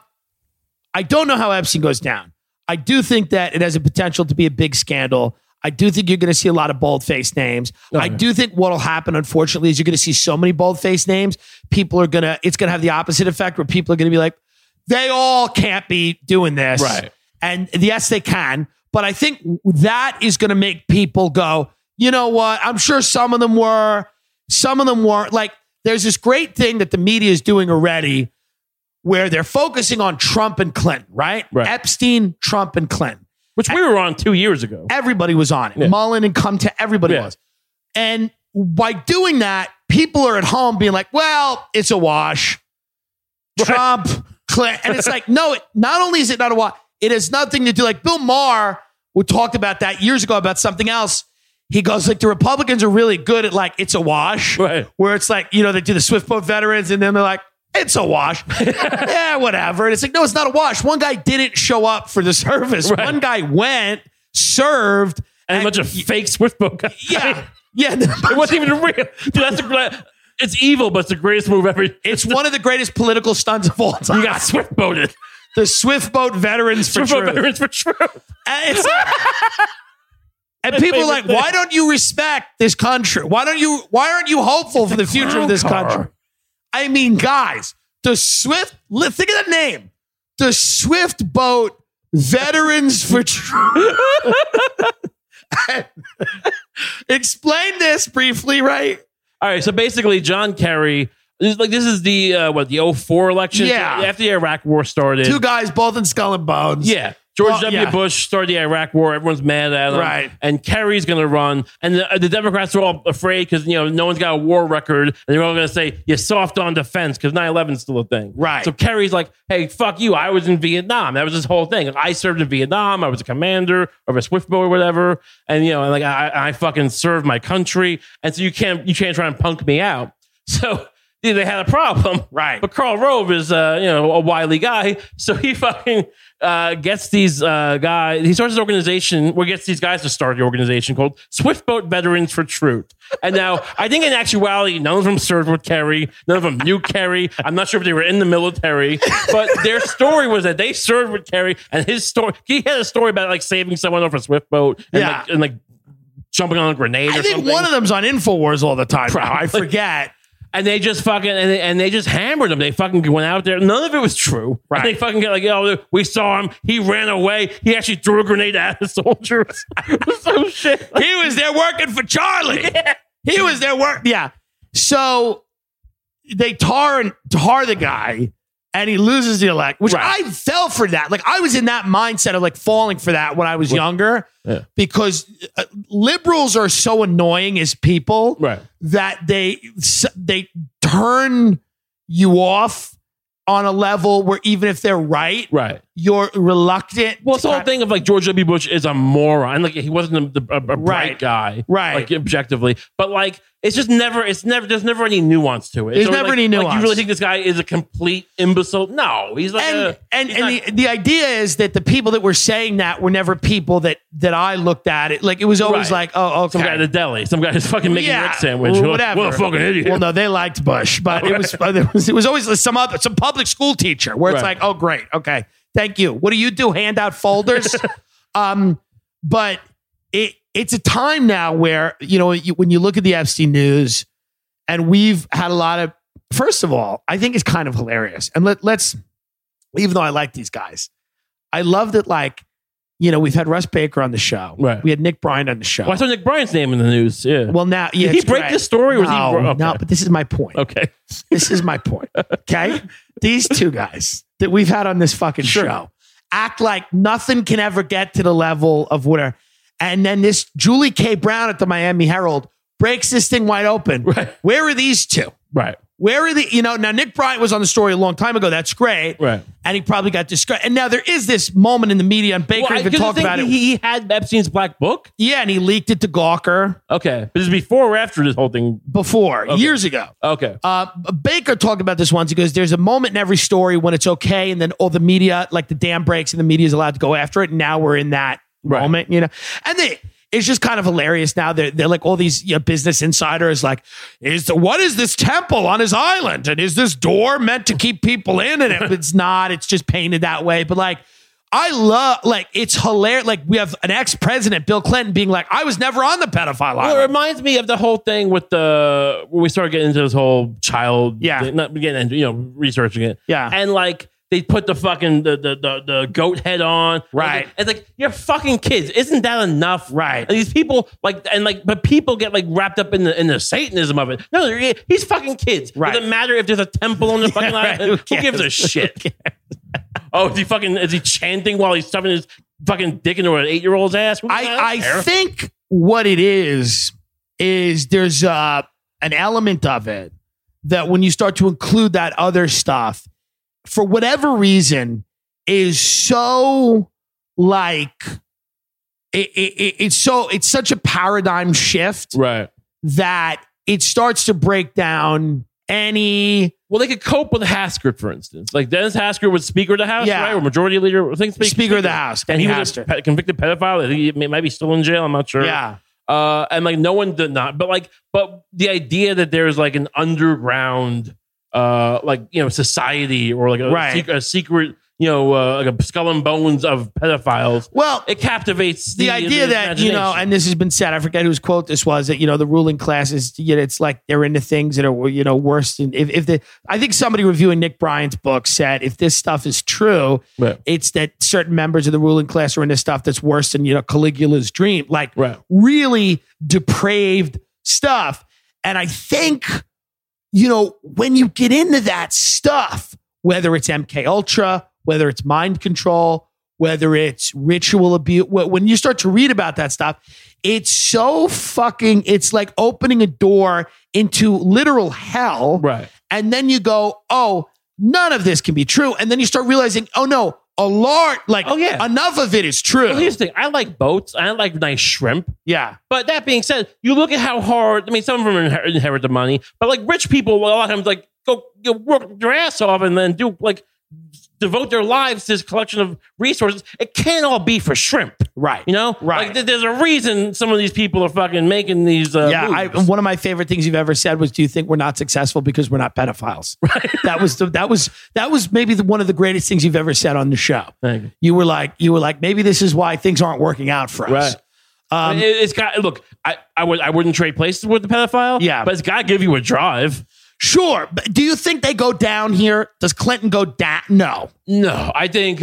I don't know how Epstein goes down. I do think that it has a potential to be a big scandal. I do think you're going to see a lot of bold-faced names. I do think what will happen, unfortunately, is you're going to see so many bold-faced names. It's going to have the opposite effect where people are going to be like, they all can't be doing this. Right. And yes, they can. But I think that is going to make people go, you know what? I'm sure some of them were, some of them weren't. Like, there's this great thing that the media is doing already where they're focusing on Trump and Clinton, right? Epstein, Trump, and Clinton. Which we were on 2 years ago. Everybody was on it. Yeah. Mullen and everybody was. And by doing that, people are at home being like, well, it's a wash. Right. Trump, Clinton. And it's like, no, not only is it not a wash, it has nothing to do. Like Bill Maher, who talked about that years ago about something else. He goes like, the Republicans are really good at like, it's a wash. Right. Where it's like, they do the Swift Boat veterans and then they're like, it's a wash. Yeah, whatever. And it's like, no, it's not a wash. One guy didn't show up for the service. Right. One guy went, served. And a bunch of fake Swift Boat guys. Yeah. Yeah. It wasn't even real. Dude, it's evil, but it's the greatest move ever. It's one of the greatest political stunts of all time. You got Swift Boated. The Swift Boat Veterans for Truth. Veterans for Truth. And people are like, why don't you respect this country? Why aren't you hopeful for the future of this country? I mean, guys, think of that name. The Swift Boat Veterans for Truth. Explain this briefly, right? All right, so basically, John Kerry. This is the the 04 election. Yeah. So after the Iraq War started. Two guys, both in Skull and Bones. Yeah. George W. Bush started the Iraq War. Everyone's mad at him. Right. And Kerry's going to run. And the Democrats are all afraid because, no one's got a war record. And they're all going to say, you're soft on defense because 9/11 is still a thing. Right. So Kerry's like, hey, fuck you. I was in Vietnam. That was his whole thing. I served in Vietnam. I was a commander of a swift boat or whatever. And, I fucking served my country. And so you can't try and punk me out. So they had a problem. Right. But Karl Rove is, a wily guy. So he fucking gets these guys. He starts his organization where he gets these guys to start the organization called Swift Boat Veterans for Truth. And now, I think in actuality, none of them served with Kerry. None of them knew Kerry. I'm not sure if they were in the military. But their story was that they served with Kerry. And his story, he had a story about saving someone off a swift boat. And jumping on a grenade or something. I think one of them's on InfoWars all the time. I forget. And they just fucking and they just hammered him. They fucking went out there. None of it was true. Right. And they fucking get we saw him. He ran away. He actually threw a grenade at the soldiers. Some shit. He was there working for Charlie. Yeah. He was there Yeah. So they tar the guy and he loses the election, which I fell for that. I was in that mindset of falling for that when I was younger because liberals are so annoying as people that they turn you off on a level where even if they're right, you're reluctant. Well, it's the whole thing of George W. Bush is a moron. He wasn't a bright guy, objectively. But it's just there's never any nuance to it. There's never any nuance. You really think this guy is a complete imbecile? No, he's the idea is that the people that were saying that were never people that I looked at it. It was always okay. Some guy at the deli, some guy who's fucking making Rick sandwich. Whatever. What a fucking idiot. Well, no, they liked Bush, but it was always some public school teacher where it's oh, great. Okay. Thank you. What do you do? Hand out folders? But it's a time now where, when you look at the Epstein news and we've had a lot of, first of all, I think it's kind of hilarious. And let's, even though I like these guys, I love that we've had Russ Baker on the show. Right. We had Nick Bryant on the show. Well, I saw Nick Bryant's name in the news. Yeah. Well, now, did he break this story? No, but this is my point. Okay. This is my point. Okay. These two guys that we've had on this fucking show act like nothing can ever get to the level of whatever. And then this Julie K. Brown at the Miami Herald breaks this thing wide open. Right. Where are these two? Right. Where are now Nick Bryant was on the story a long time ago. That's great. Right. And he probably got disgraced. And now there is this moment in the media, and Baker even talked about it. He had Epstein's black book? Yeah, and he leaked it to Gawker. Okay. But this is before or after this whole thing? Before, years ago. Okay. Baker talked about this once. He goes, there's a moment in every story when it's okay, and then all the media, the dam breaks, and the media is allowed to go after it. And now we're in that moment, And it's just kind of hilarious now. They're all these business insiders what is this temple on his island? And is this door meant to keep people in? And it's not. It's just painted that way. But I love, it's hilarious. We have an ex-president, Bill Clinton, being I was never on the pedophile island. Well, it reminds me of the whole thing with when we started getting into this whole child thing, not getting into, researching it. Yeah. And they put the fucking the goat head on. Right. It's you're fucking kids. Isn't that enough? Right. And these people but people get whacked up in the Satanism of it. No, he's fucking kids. Right. Doesn't matter if there's a temple on the fucking island. Who gives a shit? Oh, is he chanting while he's stuffing his fucking dick into an 8-year-old's ass? I think what it is there's an element of it that when you start to include that other stuff, for whatever reason, is so it's such a paradigm shift, right? That it starts to break down any. Well, they could cope with Hasker, for instance. Dennis Hasker was Speaker of the House, right? Or Majority Leader. I think Speaker of the House, and he was a convicted pedophile. I think he might be still in jail. I'm not sure. Yeah. And no one did not. But the idea that there's an underground. Society or a secret like a skull and bones of pedophiles. Well, it captivates the idea that, and this has been said, I forget whose quote this was, that, the ruling class is, it's like they're into things that are, worse than I think somebody reviewing Nick Bryant's book said, if this stuff is true, it's that certain members of the ruling class are into stuff that's worse than, Caligula's dream, like really depraved stuff. And I think, when you get into that stuff, whether it's MK Ultra, whether it's mind control, whether it's ritual abuse, when you start to read about that stuff, it's so it's like opening a door into literal hell. Right. And then you go, oh, none of this can be true. And then you start realizing, oh no, enough of it is true. Well, here's the thing. I like boats. I like nice shrimp. Yeah. But that being said, you look at how hard, some of them inherit the money, but like rich people, a lot of times like go work their ass off and then devote their lives to this collection of resources. It can't all be for shrimp. Right. Right. Like, there's a reason some of these people are fucking making these moves. One of my favorite things you've ever said was, do you think we're not successful because we're not pedophiles? Right. That was maybe one of the greatest things you've ever said on the show. Thank you. You were like, maybe this is why things aren't working out for us. Right. It's got, look, I wouldn't trade places with the pedophile. Yeah. But it's got to give you a drive. Sure. But do you think they go down here? Does Clinton go down? No. I think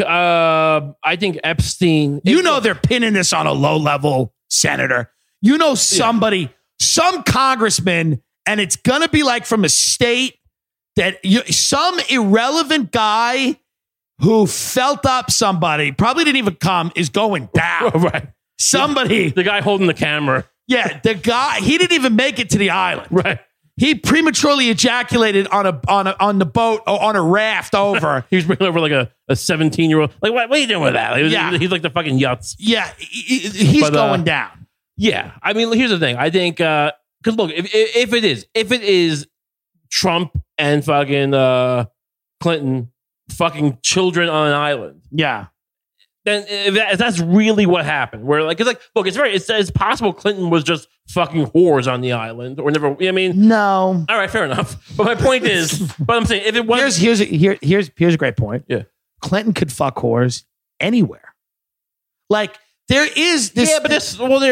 Epstein. They're pinning this on a low-level senator. Somebody, some congressman, and it's going to be like from a state that some irrelevant guy who felt up somebody, probably didn't even come, is going down. Right. Somebody. The guy holding the camera. Yeah, the guy, he didn't even make it to the island. Right. He prematurely ejaculated on the boat or on a raft over. He was bringing over like a 17-year-old. Like, what are you doing with that? He's like the fucking Yutz. Yeah, he's going down. Yeah. Here's the thing. I think, because look, if it is Trump and fucking Clinton fucking children on an island. Yeah. Then if that's really what happened, where like, look, it's possible Clinton was just fucking whores on the island or never. No. All right, fair enough. But my point is, I'm saying if it was, here's a great point. Yeah, Clinton could fuck whores anywhere. Like there is this. Yeah, but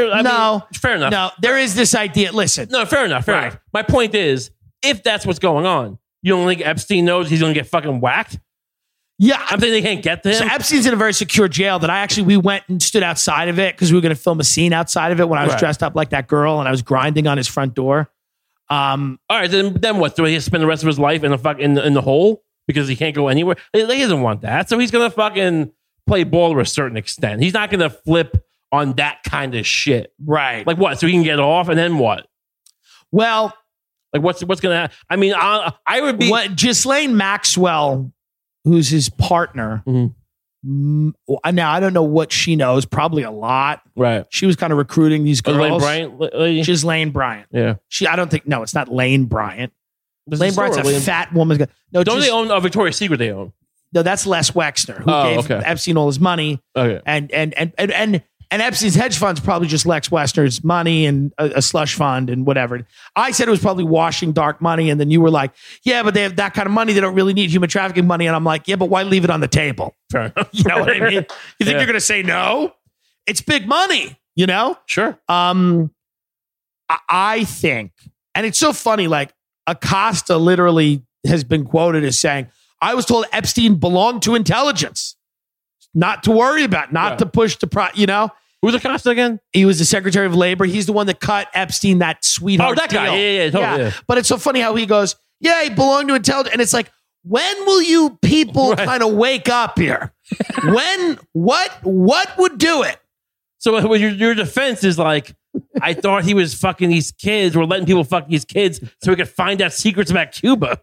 fair enough. No, there is this idea. Listen, no, fair enough. My point is, if that's what's going on, you don't think Epstein knows he's going to get fucking whacked? Yeah. I'm thinking they can't get to him. So Epstein's in a very secure jail that we went and stood outside of it because we were going to film a scene outside of it when I was dressed up like that girl and I was grinding on his front door. All right, then what? Do he have to spend the rest of his life in the hole because he can't go anywhere? He doesn't want that. So he's going to fucking play ball to a certain extent. He's not going to flip on that kind of shit. Right. Like what? So he can get off and then what? Well, like what's going to happen? I would be... Ghislaine Maxwell, who's his partner. Mm-hmm. Now, I don't know what she knows. Probably a lot. Right. She was kind of recruiting these girls. Lane Bryant lady? She's Lane Bryant. Yeah. It's not Lane Bryant. Lane Bryant's a fat woman. No, don't they own Victoria's Secret? They own. No, that's Les Wexner, who gave Epstein all his money. Okay. And Epstein's hedge fund's probably just Lex Wexner's money and a slush fund and whatever. I said it was probably washing dark money. And then you were like, yeah, but they have that kind of money. They don't really need human trafficking money. And I'm like, yeah, but why leave it on the table? Fair enough. You know what I mean? You think they're going to say no? It's big money, Sure. I think, and it's so funny, like Acosta literally has been quoted as saying, I was told Epstein belonged to intelligence. Not to worry about, not to push the Who's Acosta again? He was the Secretary of Labor. He's the one that cut Epstein that sweetheart that deal. guy. Yeah, totally. Yeah. But it's so funny how he goes, yeah, he belonged to intelligence. And it's like, when will you people kind of wake up here? What would do it? So your defense is like, I thought he was fucking these kids or letting people fuck these kids so we could find out secrets about Cuba.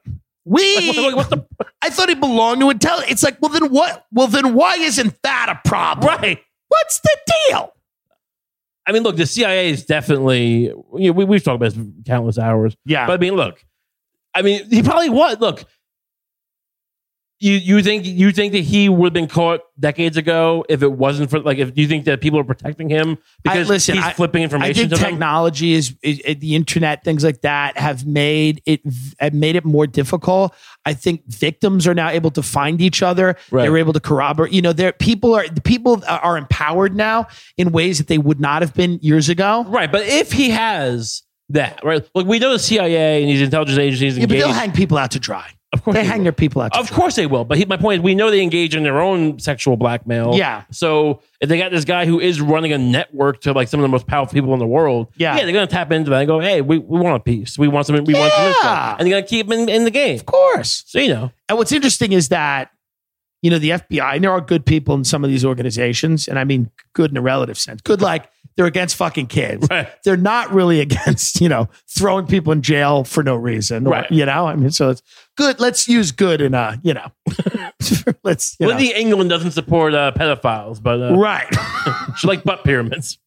I thought he belonged to intelligence. It's like, well, then what? Well, then why isn't that a problem? Right. What's the deal? Look, the CIA is definitely, we've talked about this for countless hours. Yeah. But look, he probably was. Look, You think that he would have been caught decades ago if it wasn't for like, if you think that people are protecting him because he's flipping information? I think technology is the internet, things like that have made it more difficult. I think victims are now able to find each other. Right. They're able to corroborate. You know, people are empowered now in ways that they would not have been years ago. Right, but if he has that, right, like we know the CIA and these intelligence agencies, but they'll hang people out to dry. Of course they hang their people out. Of course they will. But my point is, we know they engage in their own sexual blackmail. Yeah. So if they got this guy who is running a network to like some of the most powerful people in the world, they're going to tap into that and go, hey, we want a piece. We want something. We want some stuff. And they're going to keep him in the game. Of course. So, you know. And what's interesting is that, you know, the FBI, and there are good people in some of these organizations, and I mean good in a relative sense. Good, like they're against fucking kids. Right. They're not really against, you know, throwing people in jail for no reason. Or, right. You know, I mean, so it's good. Let's use good in you know, let's. Lindsey England doesn't support pedophiles, but right. She like butt pyramids.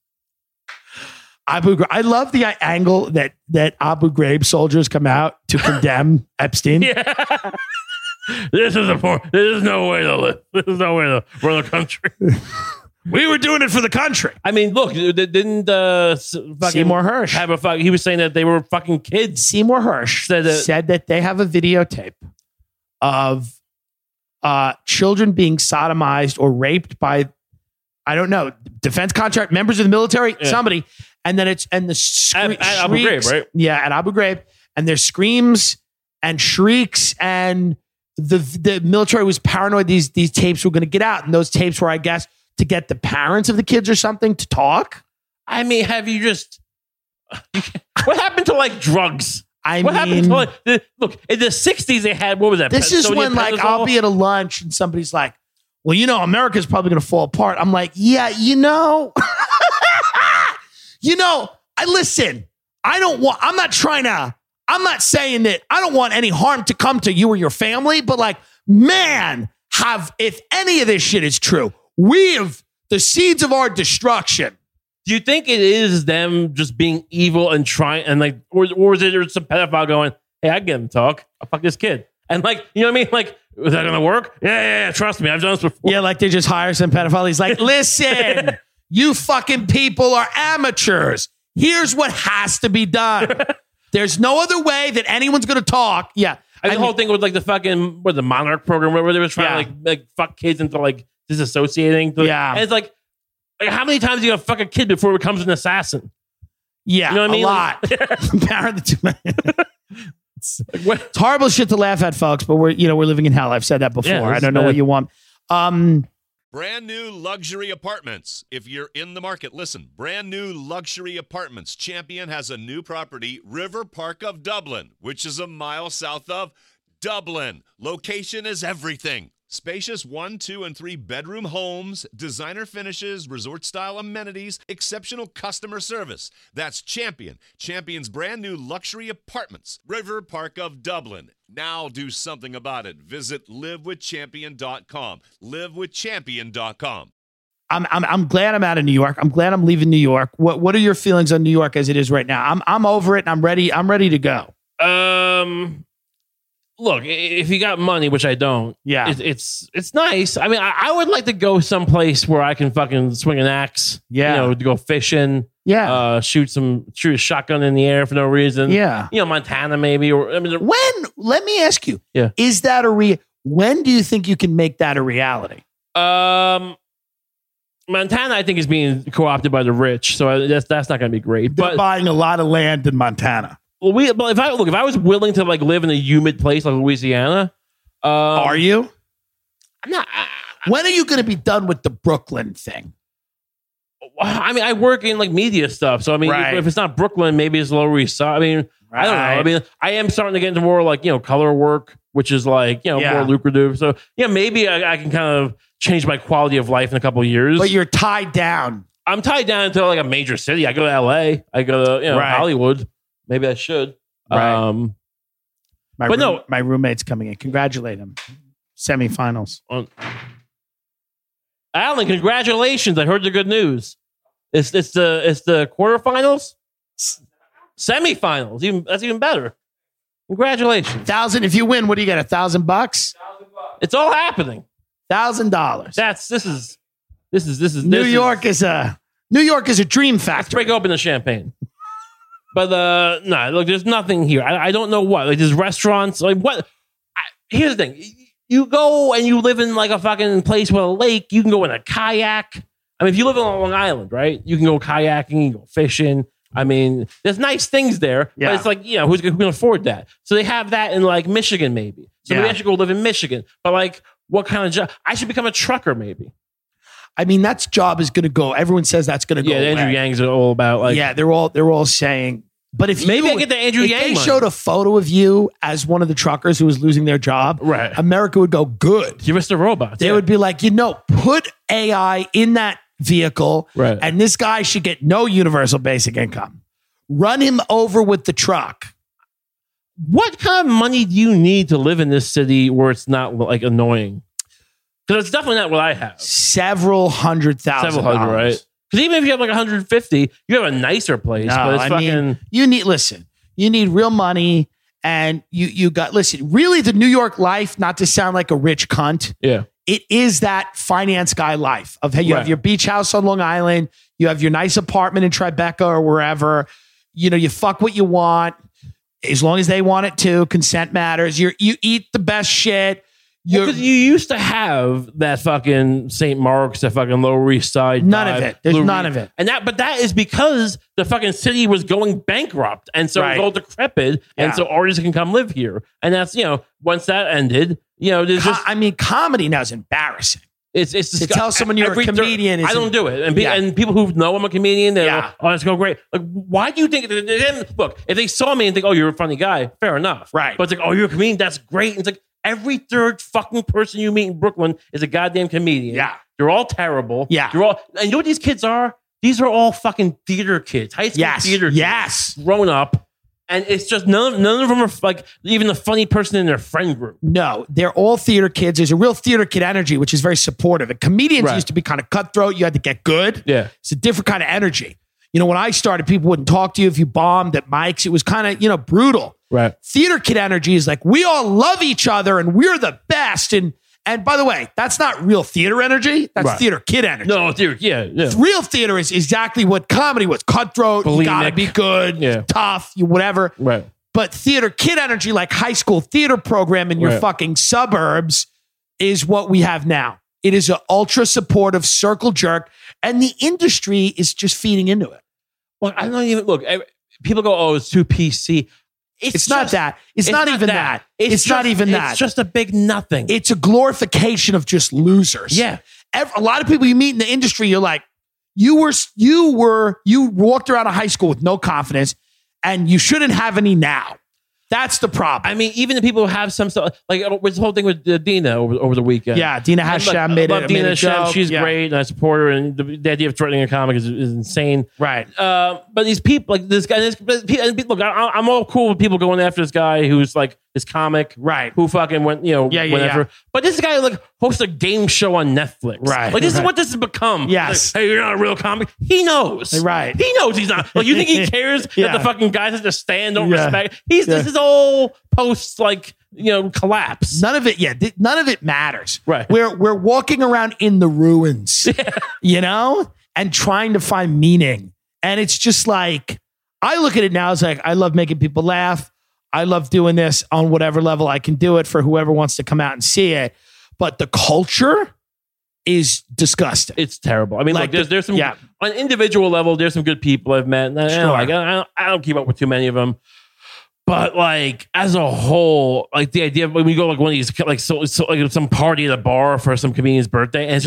I love the angle that Abu Ghraib soldiers come out to condemn Epstein. Yeah. This is no way to live. This is no way to run the country. We were doing it for the country. I mean, look, didn't Seymour Hersh have he was saying that they were fucking kids. Seymour Hersh said that they have a videotape of children being sodomized or raped by, I don't know, defense contract members of the military, somebody, and then at Abu Ghraib, right? Yeah, at Abu Ghraib, and there's screams and shrieks, and the military was paranoid these tapes were going to get out, and those tapes were, I guess, to get the parents of the kids or something to talk. I mean, have you just what happened to like drugs? What happened to like look in the 60s they had, what was that? This is when like I'll be at a lunch and somebody's like, well, you know, America's probably going to fall apart. I'm like, yeah, you know, listen, I'm not saying that I don't want any harm to come to you or your family, but like, man, if any of this shit is true, we have the seeds of our destruction. Do you think it is them just being evil and trying and like, or is it some pedophile going, hey, I get him to talk. I'll fuck this kid. And like, you know what I mean? Like, is that going to work? Yeah. Trust me. I've done this before. Yeah. Like they just hire some pedophile. He's like, listen, you fucking people are amateurs. Here's what has to be done. There's no other way that anyone's going to talk. Yeah. The whole thing with like the fucking, the Monarch program where they were trying to like fuck kids into like disassociating. And it's like how many times are you going to fuck a kid before it becomes an assassin? Yeah. You know what I mean? A lot. It's horrible shit to laugh at, folks, but we're living in hell. I've said that before. I don't know what you want. Brand new luxury apartments. If you're in the market, listen. Brand new luxury apartments. Champion has a new property, River Park of Dublin, which is a mile south of Dublin. Location is everything. Spacious 1, 2, and 3 bedroom homes, designer finishes, resort-style amenities, exceptional customer service. That's Champion. Champion's brand new luxury apartments, River Park of Dublin. Now do something about it. Visit livewithchampion.com. Livewithchampion.com. I'm glad I'm out of New York. I'm glad I'm leaving New York. What are your feelings on New York as it is right now? I'm over it and I'm ready. I'm ready to go. Look, if you got money, which I don't, it's nice. I mean, I would like to go someplace where I can fucking swing an axe. Yeah, to go fishing. Yeah, shoot a shotgun in the air for no reason. Yeah, Montana maybe. Or I mean, let me ask you. Yeah, is that when do you think you can make that a reality? Montana, I think, is being co-opted by the rich, so that's not going to be great. They're buying a lot of land in Montana. Well, if I was willing to like live in a humid place like Louisiana, are you? I'm not. When are you going to be done with the Brooklyn thing? I mean, I work in like media stuff, so I mean, if it's not Brooklyn, maybe it's Lower East Side. I mean, I don't know. I mean, I am starting to get into more like color work, which is like more lucrative. So maybe I can kind of change my quality of life in a couple of years. But you're tied down. I'm tied down to like a major city. I go to LA. I go to Hollywood. Maybe I should. Right. My roommate's coming in. Congratulate him. Semifinals. Alan, congratulations! I heard the good news. It's the quarterfinals, semifinals. That's even better. Congratulations. 1,000. If you win, what do you get? $1,000? $1,000. It's all happening. $1,000. This is New York is a dream Let's factory. break open the champagne. But no, look, there's nothing here. I don't know what. Like, there's restaurants. Like, what? Here's the thing. You go and you live in like a fucking place with a lake. You can go in a kayak. I mean, if you live on Long Island, right? You can go kayaking, you can go fishing. I mean, there's nice things there, but it's like, who can afford that? So they have that in like Michigan, maybe. So maybe I should go live in Michigan. But like, what kind of job? I should become a trucker, maybe. I mean, that job is going to go. Everyone says that's going to go. Yeah, Andrew Yang's are all about like. Yeah, they're all saying. But if maybe I get the Andrew Yang they money. showed a photo of you as one of the truckers who was losing their job, right? America would go good. Give us the robots. They would be like, put AI in that vehicle, right? And this guy should get no universal basic income. Run him over with the truck. What kind of money do you need to live in this city where it's not like annoying? Because it's definitely not what I have. Several hundred, right? Because even if you have like 150, you have a nicer place. No, but it's fucking. You need real money, and you got really the New York life. Not to sound like a rich cunt. Yeah, it is that finance guy life of hey, you have your beach house on Long Island, you have your nice apartment in Tribeca or wherever. You fuck what you want as long as they want it to. Consent matters. You eat the best shit. Because you used to have that fucking St. Mark's, that fucking Lower East Side. None of it. There's none of it. But that is because the fucking city was going bankrupt. And so it was all decrepit. And so artists can come live here. And that's, once that ended, there's comedy now is embarrassing. It's to tell someone you're a comedian. I don't do it. And people who know I'm a comedian, they're like, oh, it's going great. Like, why do you think? Look, if they saw me and think, oh, you're a funny guy, fair enough. Right. But it's like, oh, you're a comedian, that's great. And it's like, every third fucking person you meet in Brooklyn is a goddamn comedian. Yeah. They're all terrible. Yeah. And you know what these kids are? These are all fucking theater kids. High school theater kids. Grown up. And it's just none of them are like even the funny person in their friend group. No, they're all theater kids. There's a real theater kid energy, which is very supportive. And comedians used to be kind of cutthroat. You had to get good. Yeah. It's a different kind of energy. When I started, people wouldn't talk to you if you bombed at mics. It was kind of, brutal. Right. Theater kid energy is like, we all love each other and we're the best. And by the way, that's not real theater energy. That's theater kid energy. No, theater, yeah. Real theater is exactly what comedy was. Cutthroat, you gotta be good, tough, whatever. Right. But theater kid energy, like high school theater program in your fucking suburbs, is what we have now. It is an ultra supportive circle jerk, and the industry is just feeding into it. Well, I don't even look. People go, "Oh, it's too PC." It's not that. It's not even that. It's not even that. It's just a big nothing. It's a glorification of just losers. Yeah. A lot of people you meet in the industry, you're like, you walked around a high school with no confidence, and you shouldn't have any now. That's the problem. I mean, even the people who have some stuff, like this whole thing with Dina over the weekend. Yeah, Dina Hashem made it. Dina Hashem, she's great, and I support her. And the idea of threatening a comic is insane. Right. But these people, like this guy, look, I'm all cool with people going after this guy who's like this comic, right? Who fucking went, went after. But this guy like hosts a game show on Netflix, right? Like this is what this has become. Yes. Like, hey, you're not a real comic. He knows, right? He knows he's not. Like you think he cares that the fucking guys have to stand, don't respect? This is all post like collapse. None of it, none of it matters. Right. We're walking around in the ruins, and trying to find meaning. And it's just like, I look at it now as like, I love making people laugh. I love doing this on whatever level I can do it for whoever wants to come out and see it. But the culture is disgusting. It's terrible. I mean, like there's some on an individual level, there's some good people I've met. And I don't keep up with too many of them. But like as a whole, like the idea of when we go like one of these like like some party at a bar for some comedian's birthday, and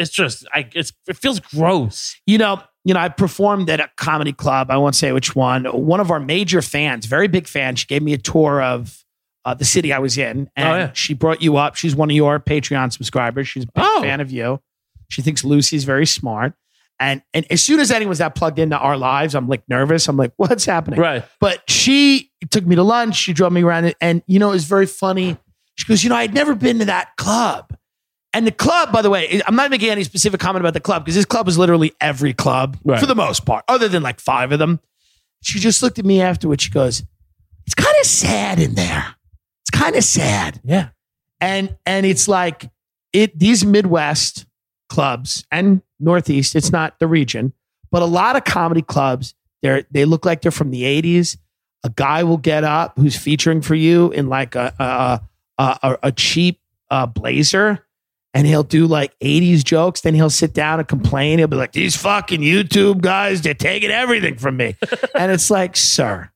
it feels gross. I performed at a comedy club. I won't say which one. One of our major fans, very big fan, she gave me a tour of the city I was in, and she brought you up. She's one of your Patreon subscribers. She's a big fan of you. She thinks Lucy's very smart. And as soon as anyone's that plugged into our lives, I'm like nervous. I'm like, what's happening? Right. But she took me to lunch. She drove me around. And, it was very funny. She goes, I'd never been to that club. And the club, by the way, I'm not making any specific comment about the club because this club is literally every club for the most part, other than like 5 of them. She just looked at me afterwards. She goes, it's kind of sad in there. It's kind of sad. Yeah. And it's like these Midwest clubs and Northeast, it's not the region, but a lot of comedy clubs, they look like they're from the 80s. A guy will get up who's featuring for you in like a cheap blazer, and he'll do like 80s jokes. Then he'll sit down and complain. He'll be like, these fucking YouTube guys, they're taking everything from me. And it's like, sir.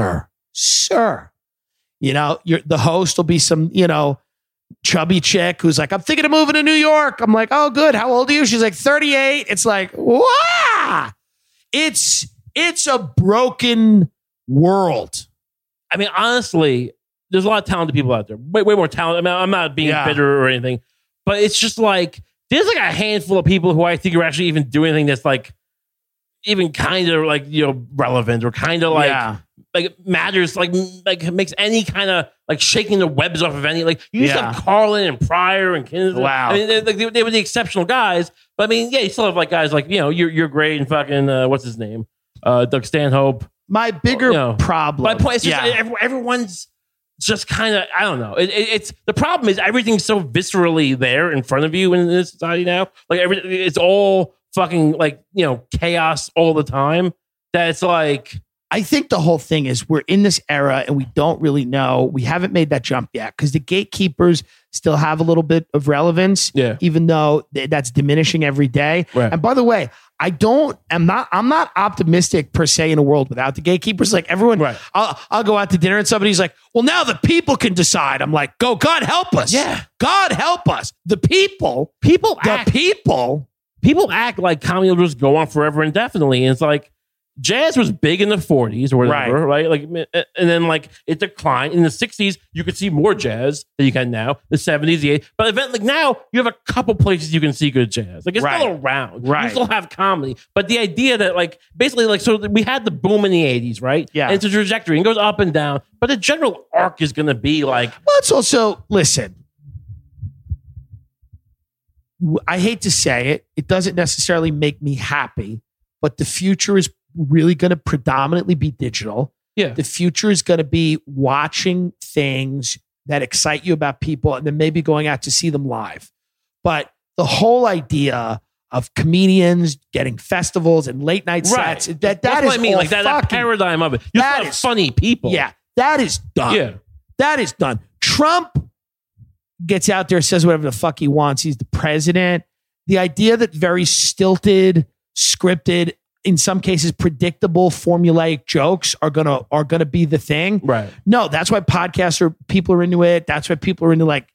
You know, the host will be some, you know, chubby chick who's like, I'm thinking of moving to New York. I'm like, oh, good. How old are you? She's like 38. It's like, wow. It's a broken world. I mean, honestly, there's a lot of talented people out there. Way more talented. I mean, I'm not being bitter or anything, but it's just like, there's like a handful of people who I think are actually even doing anything that's like, even kind of like, you know, relevant or kind of like matters, like makes any kind of like shaking the webs off of any, like you used to have Carlin and Pryor and Kinsey. Wow. I mean, they were the exceptional guys, but I mean, yeah, you still have like guys like, you know, you're great and fucking, what's his name? Doug Stanhope. My bigger problem. My point is just everyone's just kind of, I don't know. It's the problem is everything's so viscerally there in front of you in this society now. Like it's all fucking like, you know, chaos all the time. That it's like, I think the whole thing is we're in this era and we don't really know. We haven't made that jump yet because the gatekeepers still have a little bit of relevance, even though that's diminishing every day. Right. And by the way, I'm not optimistic per se in a world without the gatekeepers. Like everyone, I'll go out to dinner and somebody's like, well, now the people can decide. I'm like, God help us. Yeah. God help us. The people act like comedy will just go on forever indefinitely. And it's like, jazz was big in the 40s or whatever, right? Like, and then like it declined. In the 60s, you could see more jazz than you can now. The 70s, the 80s. But like now, you have a couple places you can see good jazz. Like it's still around. You still have comedy. But the idea that like, basically like, so we had the boom in the 80s, right? Yeah. And it's a trajectory and goes up and down. But the general arc is going to be like. Well, it's also, listen, I hate to say it. It doesn't necessarily make me happy, but the future is really going to predominantly be digital. Yeah. The future is going to be watching things that excite you about people and then maybe going out to see them live. But the whole idea of comedians getting festivals and late night sets, that's what is I mean. Like that paradigm of it. You have funny people. Yeah. That is done. Yeah. That is done. Trump gets out there, says whatever the fuck he wants. He's the president. The idea that very stilted, scripted, in some cases, predictable, formulaic jokes are gonna be the thing. Right. No, that's why people are into it. That's why people are into like,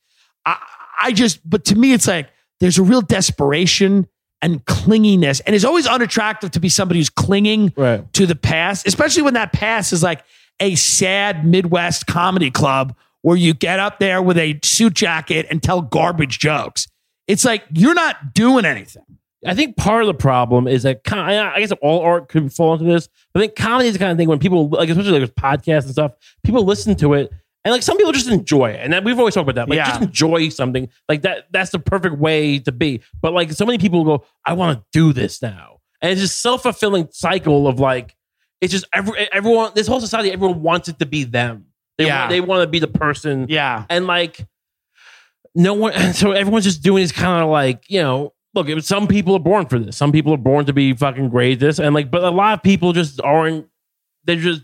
but to me, it's like there's a real desperation and clinginess, and it's always unattractive to be somebody who's clinging to the past, especially when that past is like a sad Midwest comedy club where you get up there with a suit jacket and tell garbage jokes. It's like you're not doing anything. I think part of the problem is that I guess all art could fall into this. But I think comedy is the kind of thing when people, like especially like with podcasts and stuff, people listen to it and like some people just enjoy it. And we've always talked about that. Like just enjoy something like that. That's the perfect way to be. But like so many people go, I want to do this now, and it's just self-fulfilling cycle of like it's just everyone. This whole society, everyone wants it to be them. They want to be the person. Yeah, and like no one. And so everyone's just doing this kind of like Look, some people are born for this. Some people are born to be fucking great at this. And like, but a lot of people just aren't, they're just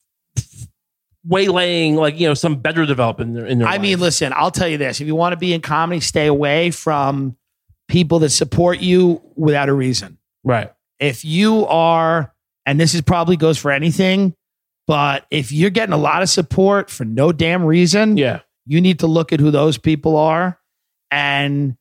waylaying like, some better development in their life. I mean, listen, I'll tell you this. If you want to be in comedy, stay away from people that support you without a reason. Right. If you are, and this is probably goes for anything, but if you're getting a lot of support for no damn reason, you need to look at who those people are. And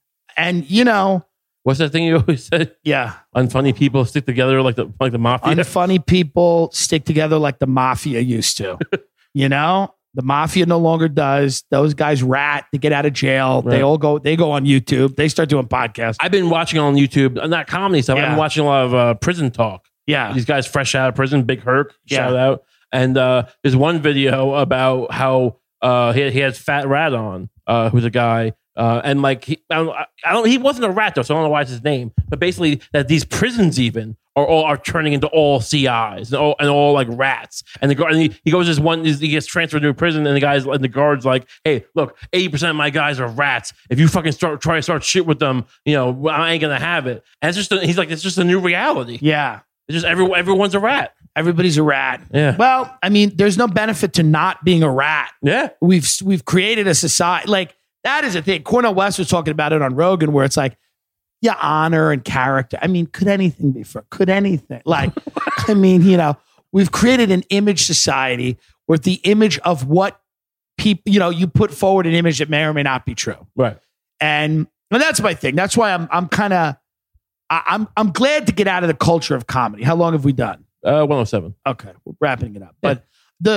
what's that thing you always said? Yeah. Unfunny people stick together like the mafia. Unfunny people stick together like the mafia used to. The mafia no longer does. Those guys rat. They get out of jail. Right. They go on YouTube. They start doing podcasts. I've been watching on YouTube, not comedy stuff. I've been watching a lot of prison talk. Yeah. These guys fresh out of prison, Big Herc, shout out. And there's one video about how he had Fat Rat on, who's a guy And like he wasn't a rat though, so I don't know why it's his name. But basically, that these prisons even are turning into all CIs and all like rats. And he goes he gets transferred to a prison, and the guard's like, hey, look, 80% of my guys are rats. If you fucking try to start shit with them, I ain't gonna have it. And he's like, it's just a new reality. Yeah, it's just everyone's a rat. Everybody's a rat. Yeah. Well, I mean, there's no benefit to not being a rat. Yeah. We've created a society like. That is a thing. Cornel West was talking about it on Rogan, where it's like, yeah, honor and character. I mean, could anything be for? Could anything? Like, I mean, we've created an image society where the image of what people, you put forward an image that may or may not be true. Right. And that's my thing. That's why I'm I'm glad to get out of the culture of comedy. How long have we done? 107. Okay, we're wrapping it up. But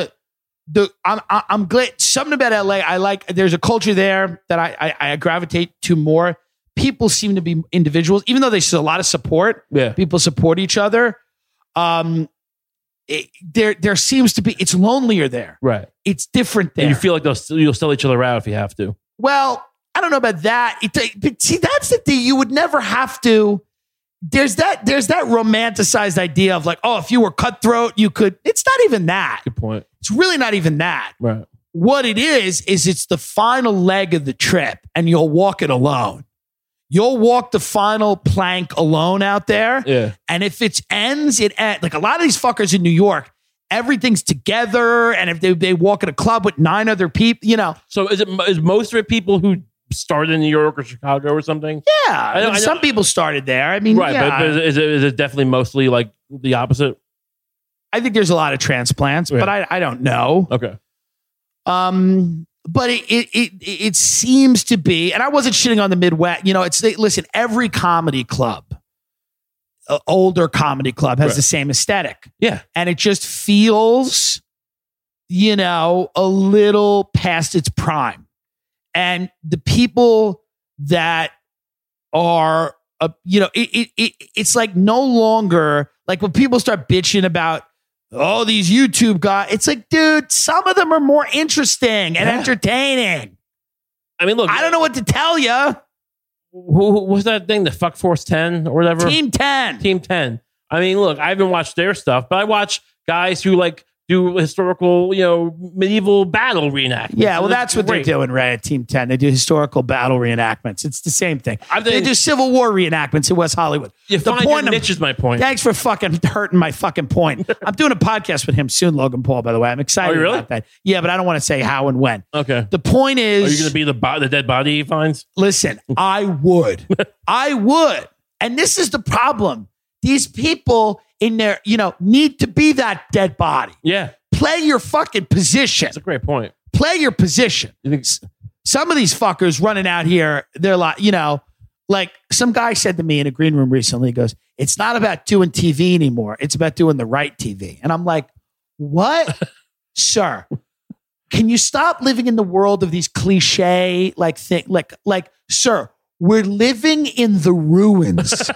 I'm glad something about LA. I like. There's a culture there that I gravitate to more. People seem to be individuals, even though there's a lot of support. Yeah, people support each other. There seems to be. It's lonelier there. Right. It's different there. And you feel like you'll sell each other out if you have to. Well, I don't know about that. But see, that's the thing. You would never have to. There's that romanticized idea of like, oh, if you were cutthroat, you could. It's not even that. Good point. It's really not even that. Right. What it is it's the final leg of the trip, and you'll walk it alone. You'll walk the final plank alone out there. Yeah. And if it ends, like a lot of these fuckers in New York, everything's together. And if they walk in a club with 9 other people, So is most of it people who started in New York or Chicago or something? Yeah. I know. Some people started there. I mean, right. Yeah. But is it definitely mostly like the opposite? I think there's a lot of transplants, but I don't know. Okay. But it seems to be, and I wasn't shitting on the Midwest. Listen, every comedy club, older comedy club, has the same aesthetic. Yeah. And it just feels, a little past its prime. And the people that are, it's like no longer, like when people start bitching about, oh, these YouTube guys, it's like, dude, some of them are more interesting and entertaining. I mean, look, I don't know what to tell you. Who was that thing? The Fuck Force 10 or whatever? Team 10. I mean, look, I haven't watched their stuff, but I watch guys who like do historical, medieval battle reenactments. Yeah, well, that's what they're doing, right? At Team 10, they do historical battle reenactments. It's the same thing. They do Civil War reenactments in West Hollywood. The point your niche is my point. Thanks for fucking hurting my fucking point. I'm doing a podcast with him soon, Logan Paul, by the way. I'm excited about that. Yeah, but I don't want to say how and when. Okay. The point is... Are you going to be the dead body he finds? Listen, I would. I would. And this is the problem. These people in there, need to be that dead body. Yeah. Play your fucking position. That's a great point. Play your position. You think some of these fuckers running out here, they're like, like some guy said to me in a green room recently, he goes, it's not about doing TV anymore. It's about doing the right TV. And I'm like, what? Sir, can you stop living in the world of these cliche sir, we're living in the ruins.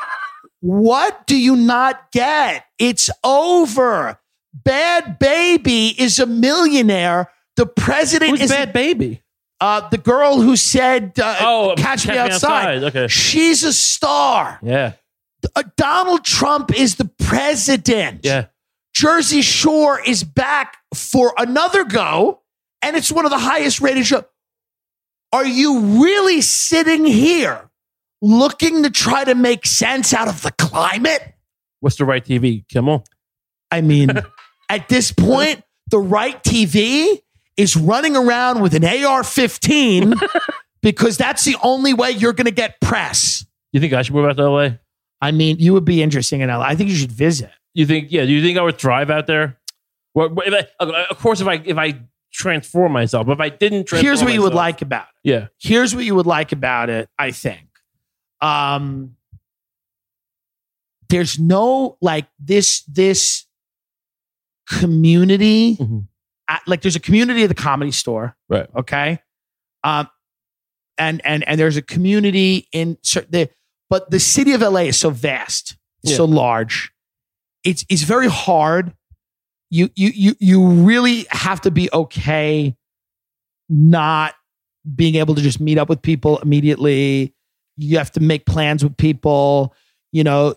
What do you not get? It's over. Bad Baby is a millionaire. The president is Bad Baby. The girl who said, Catch Me Outside. Okay. She's a star. Yeah. Donald Trump is the president. Yeah. Jersey Shore is back for another go, and it's one of the highest rated shows. Are you really sitting here looking to try to make sense out of the climate? What's the right TV, Kimmel? I mean, at this point, the right TV is running around with an AR-15 because that's the only way you're going to get press. You think I should move out to LA? I mean, you would be interesting in LA. I think you should visit. You think? Yeah. Do you think I would thrive out there? Well, of course, if I transform myself, but if I didn't transform here's what you would like about it. Yeah. Here's what you would like about it, I think. There's no like this community. Mm-hmm. Like there's a community at the Comedy Store. Right. Okay. And there's a community but the city of LA is so vast, so large. It's very hard. You really have to be okay not being able to just meet up with people immediately. You have to make plans with people. I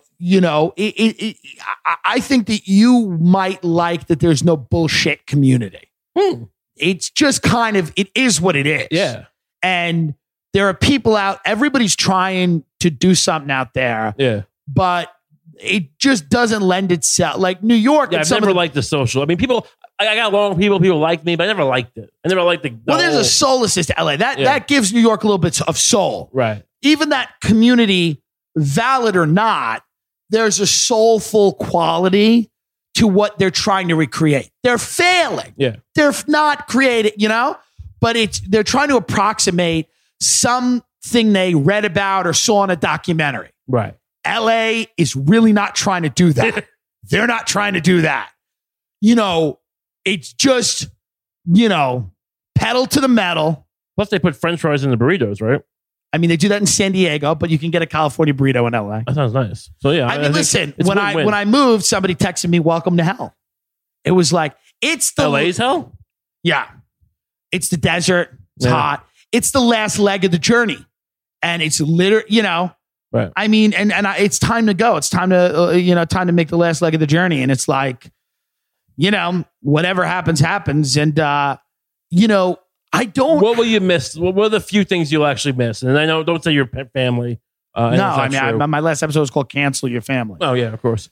think that you might like that there's no bullshit community. It's just kind of, it is what it is. Yeah. And there are people out, everybody's trying to do something out there. Yeah. But it just doesn't lend itself. Like New York. Yeah, I've never liked the social. I mean, I got along with people like me, but I never liked it. I never liked the well, there's a soullessness to LA. That gives New York a little bit of soul. Right. Even that community, valid or not, there's a soulful quality to what they're trying to recreate. They're failing. Yeah. They're not creating, but they're trying to approximate something they read about or saw in a documentary. Right. LA is really not trying to do that. They're not trying to do that. It's just, pedal to the metal. Plus, they put French fries in the burritos, right? I mean, they do that in San Diego, but you can get a California burrito in LA. That sounds nice. So yeah, I mean, listen, when I moved, somebody texted me, "Welcome to hell." It was like, it's the LA's hell. Yeah, it's the desert. It's hot. It's the last leg of the journey, and it's literally, Right. I mean, and it's time to go. It's time to time to make the last leg of the journey, and it's like, whatever happens, happens, and I don't. What will you miss? What are the few things you'll actually miss? And I know, don't say your pet family. No, I mean, my last episode was called "Cancel Your Family." Oh yeah, of course.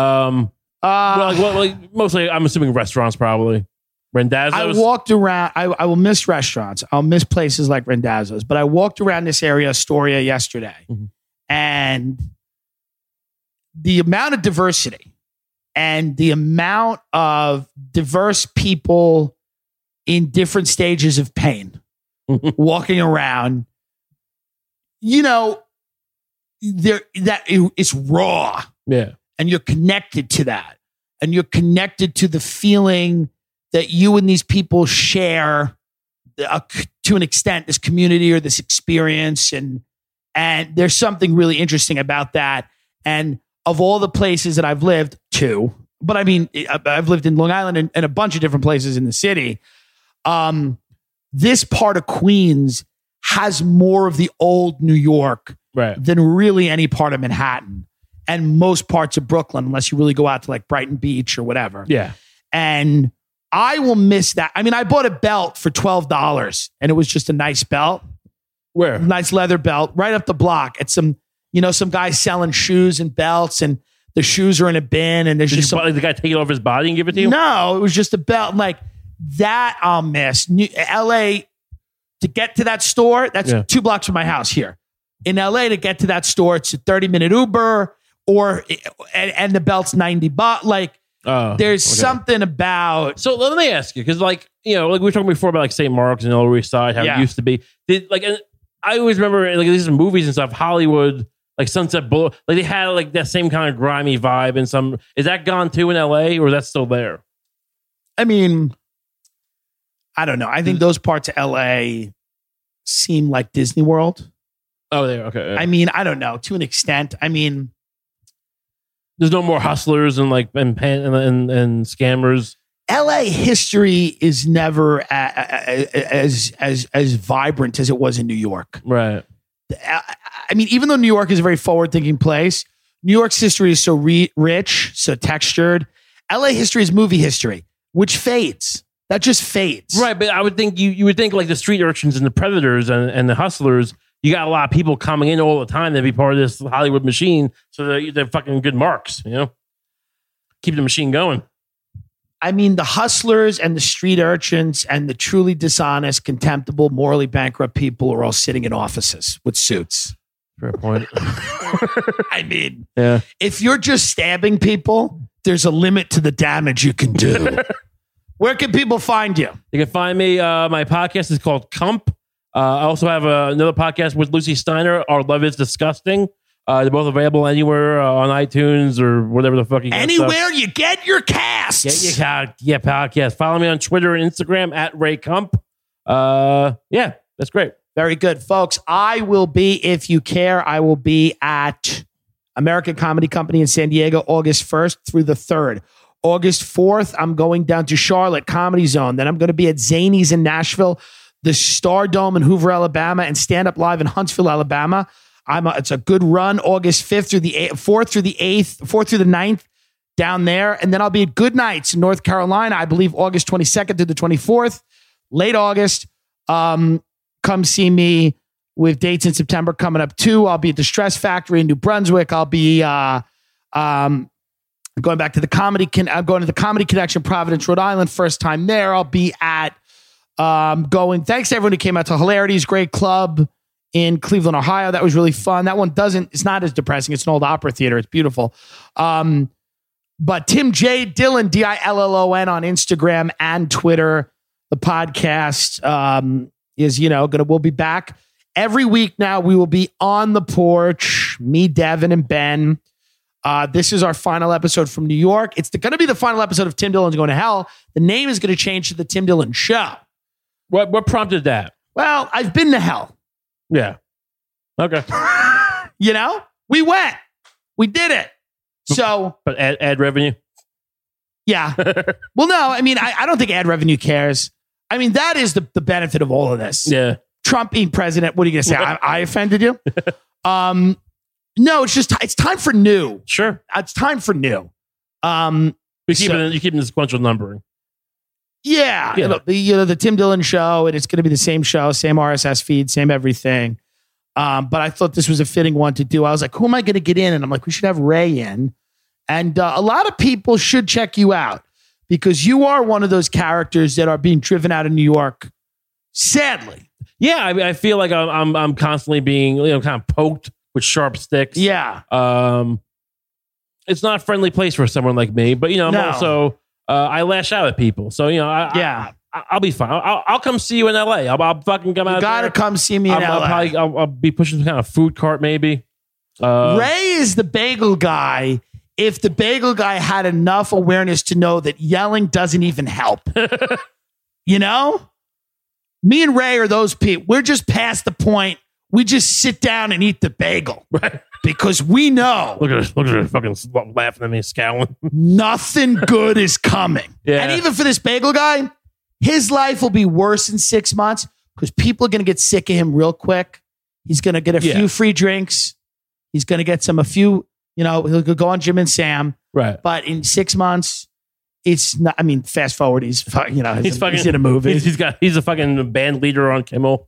Mostly, I'm assuming restaurants, probably. Rendazzo's. I walked around. I will miss restaurants. I'll miss places like Rendazzo's. But I walked around this area, Astoria, yesterday, and the amount of diversity and the amount of diverse people in different stages of pain walking around, it's raw. Yeah. And you're connected to that. And you're connected to the feeling that you and these people share to an extent, this community or this experience. And there's something really interesting about that. And of all the places that I've lived but I mean, I've lived in Long Island and a bunch of different places in the city. This part of Queens has more of the old New York than really any part of Manhattan and most parts of Brooklyn, unless you really go out to like Brighton Beach or whatever. Yeah. And I will miss that. I mean, I bought a belt for $12 and it was just a nice belt. Where? Nice leather belt right up the block at some guys selling shoes and belts, and the shoes are in a bin, and there's Did just the guy take it off his body and give it to you? No, it was just a belt. Like that I'll miss. LA, to get to that store, that's 2 blocks from my house here. In LA, to get to that store, it's a 30-minute Uber, and the belt's $90. Like, there's something about. So let me ask you, because like we were talking before about like St. Mark's and Lower East Side, how it used to be. And I always remember like these movies and stuff, Hollywood, like Sunset Boulevard, like they had like that same kind of grimy vibe and some. Is that gone too in LA, or is that still there? I mean, I don't know. I think those parts of LA seem like Disney World. Oh, there. Okay. Yeah. I mean, I don't know, to an extent. I mean, there's no more hustlers and like and scammers. LA history is never as vibrant as it was in New York. Right. I mean, even though New York is a very forward-thinking place, New York's history is so rich, so textured. LA history is movie history, which fades. That just fades. Right, but I would think you would think like the street urchins and the predators and the hustlers, you got a lot of people coming in all the time to be part of this Hollywood machine, so they're fucking good marks, Keep the machine going. I mean, the hustlers and the street urchins and the truly dishonest, contemptible, morally bankrupt people are all sitting in offices with suits. Fair point. I mean, if you're just stabbing people, there's a limit to the damage you can do. Where can people find you? You can find me. My podcast is called Cump. I also have another podcast with Lucy Steiner, Our Love is Disgusting. They're both available anywhere on iTunes or whatever the fuck you get. Anywhere you get your casts. Get your podcast. Follow me on Twitter and Instagram at Ray Cump. Yeah, that's great. Very good, folks. I will be, if you care, I will be at American Comedy Company in San Diego, August 1st through the 3rd. August 4th, I'm going down to Charlotte, Comedy Zone. Then I'm going to be at Zanies in Nashville the Star Dome in Hoover, Alabama, and Stand Up Live in Huntsville, Alabama. It's a good run, August 4th through the 9th down there. And then I'll be at Good Nights in North Carolina, I believe August 22nd through the 24th, late August. Come see me with dates in September coming up too. I'll be at the Stress Factory in New Brunswick. I'll be going back to the Comedy I'm going to the Comedy Connection, Providence, Rhode Island. First time there. I'll be at thanks to everyone who came out to Hilarities, great club in Cleveland, Ohio. That was really fun. That one it's not as depressing. It's an old opera theater. It's beautiful. But Tim J. Dillon, Dillon on Instagram and Twitter. The podcast is, we'll be back every week now. We will be on the porch, me, Devin, and Ben. This is our final episode from New York. It's going to be the final episode of Tim Dillon's Going to Hell. The name is going to change to The Tim Dillon Show. What prompted that? Well, I've been to hell. Yeah. Okay. We went. We did it. So. But ad revenue? Yeah. Well, no, I mean, I don't think ad revenue cares. I mean, that is the benefit of all of this. Yeah. Trump being president. What are you going to say? I offended you? No, it's time for new. Sure. It's time for new. You're keeping the sequential numbering. Yeah. The Tim Dillon Show, and it's going to be the same show, same RSS feed, same everything. But I thought this was a fitting one to do. I was like, who am I going to get in? And I'm like, we should have Ray in. And a lot of people should check you out because you are one of those characters that are being driven out of New York, sadly. Yeah, I feel like I'm constantly being kind of poked with sharp sticks. Yeah. It's not a friendly place for someone like me, but I'm also I lash out at people. So I'll be fine. I'll come see you in LA. I'll fucking come out. You gotta come see me in LA. I'll be pushing some kind of food cart maybe. Ray is the bagel guy. If the bagel guy had enough awareness to know that yelling doesn't even help, me and Ray are those people. We're just past the point. We just sit down and eat the bagel, right? Because we know. Look at her fucking laughing at me, scowling. Nothing good is coming. Yeah. And even for this bagel guy, his life will be worse in 6 months because people are going to get sick of him real quick. He's going to get a few free drinks. He's going to get a few. He'll go on Jim and Sam. Right. But in 6 months, it's not, I mean, fast forward, he's in a movie. He's a fucking band leader on Kimmel.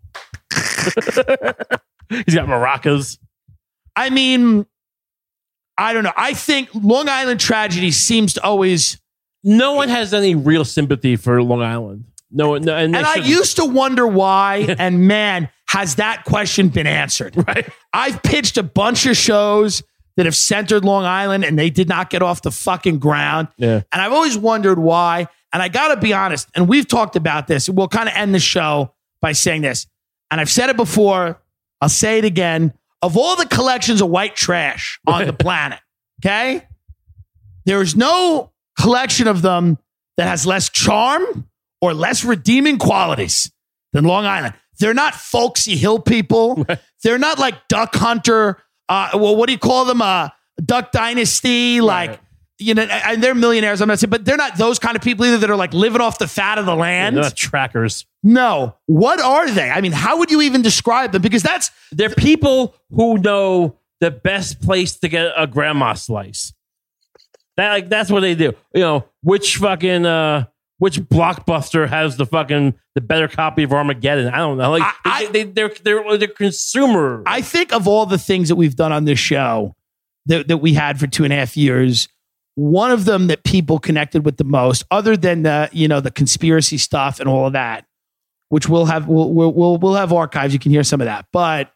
He's got maracas. I mean, I don't know. I think Long Island tragedy seems to always. No one has any real sympathy for Long Island. No, and I used to wonder why, and man, has that question been answered? Right. I've pitched a bunch of shows that have centered Long Island and they did not get off the fucking ground. Yeah. And I've always wondered why. And I got to be honest, and we've talked about this. We'll kind of end the show by saying this. And I've said it before. I'll say it again. Of all the collections of white trash on the planet, okay, there is no collection of them that has less charm or less redeeming qualities than Long Island. They're not folksy hill people. They're not like Duck Hunter. What do you call them? Duck Dynasty, and they're millionaires. I'm not saying, but they're not those kind of people either that are like living off the fat of the land. They're not trackers. No. What are they? I mean, how would you even describe them? Because they're people who know the best place to get a grandma slice. That's what they do. Which fucking which blockbuster has the better copy of Armageddon? I don't know. They're consumer. I think of all the things that we've done on this show that we had for 2.5 years, one of them that people connected with the most, other than the conspiracy stuff and all of that, which we'll have archives. You can hear some of that. But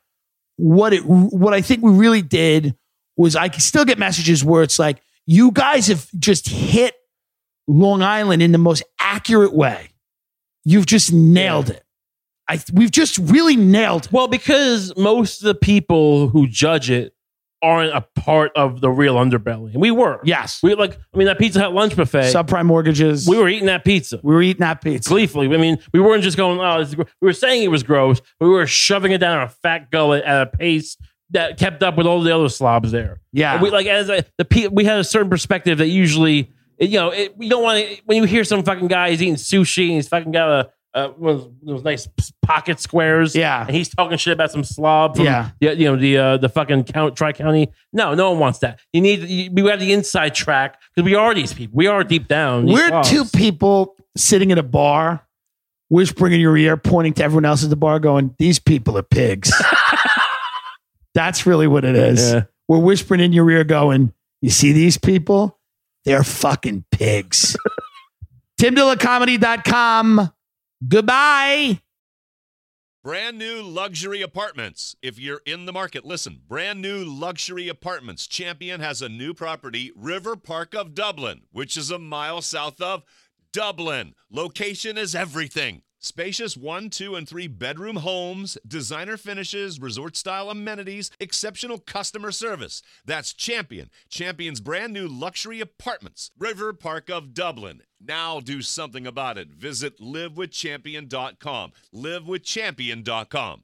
what I think we really did was I can still get messages where it's like, you guys have just hit Long Island in the most accurate way. You've just nailed it. We've just really nailed it. Well, because most of the people who judge it aren't a part of the real underbelly. And we were. Yes. That Pizza Hut lunch buffet. Subprime mortgages. We were eating that pizza. Gleefully. I mean, we weren't just going, we were saying it was gross, but we were shoving it down our fat gullet at a pace that kept up with all the other slobs there. Yeah. And we had a certain perspective that usually, we don't want to, when you hear some fucking guy is eating sushi and he's fucking got those nice pocket squares. Yeah. And he's talking shit about some slob from Yeah. the fucking Tri-County. No one wants that. We have the inside track because we are these people. We are deep down. these We're slobs. two people sitting in a bar, whispering in your ear, pointing to everyone else at the bar, going, "These people are pigs." That's really what it is. Yeah. We're whispering in your ear, going, "You see these people? They're fucking pigs." TimDillenComedy.com. Goodbye. Brand new luxury apartments. If you're in the market, listen. Brand new luxury apartments. Champion has a new property, River Park of Dublin, which is a mile south of Dublin. Location is everything. Spacious 1, 2, and 3 bedroom homes, designer finishes, resort-style amenities, exceptional customer service. That's Champion. Champion's brand new luxury apartments, River Park of Dublin. Now do something about it. Visit livewithchampion.com. Livewithchampion.com.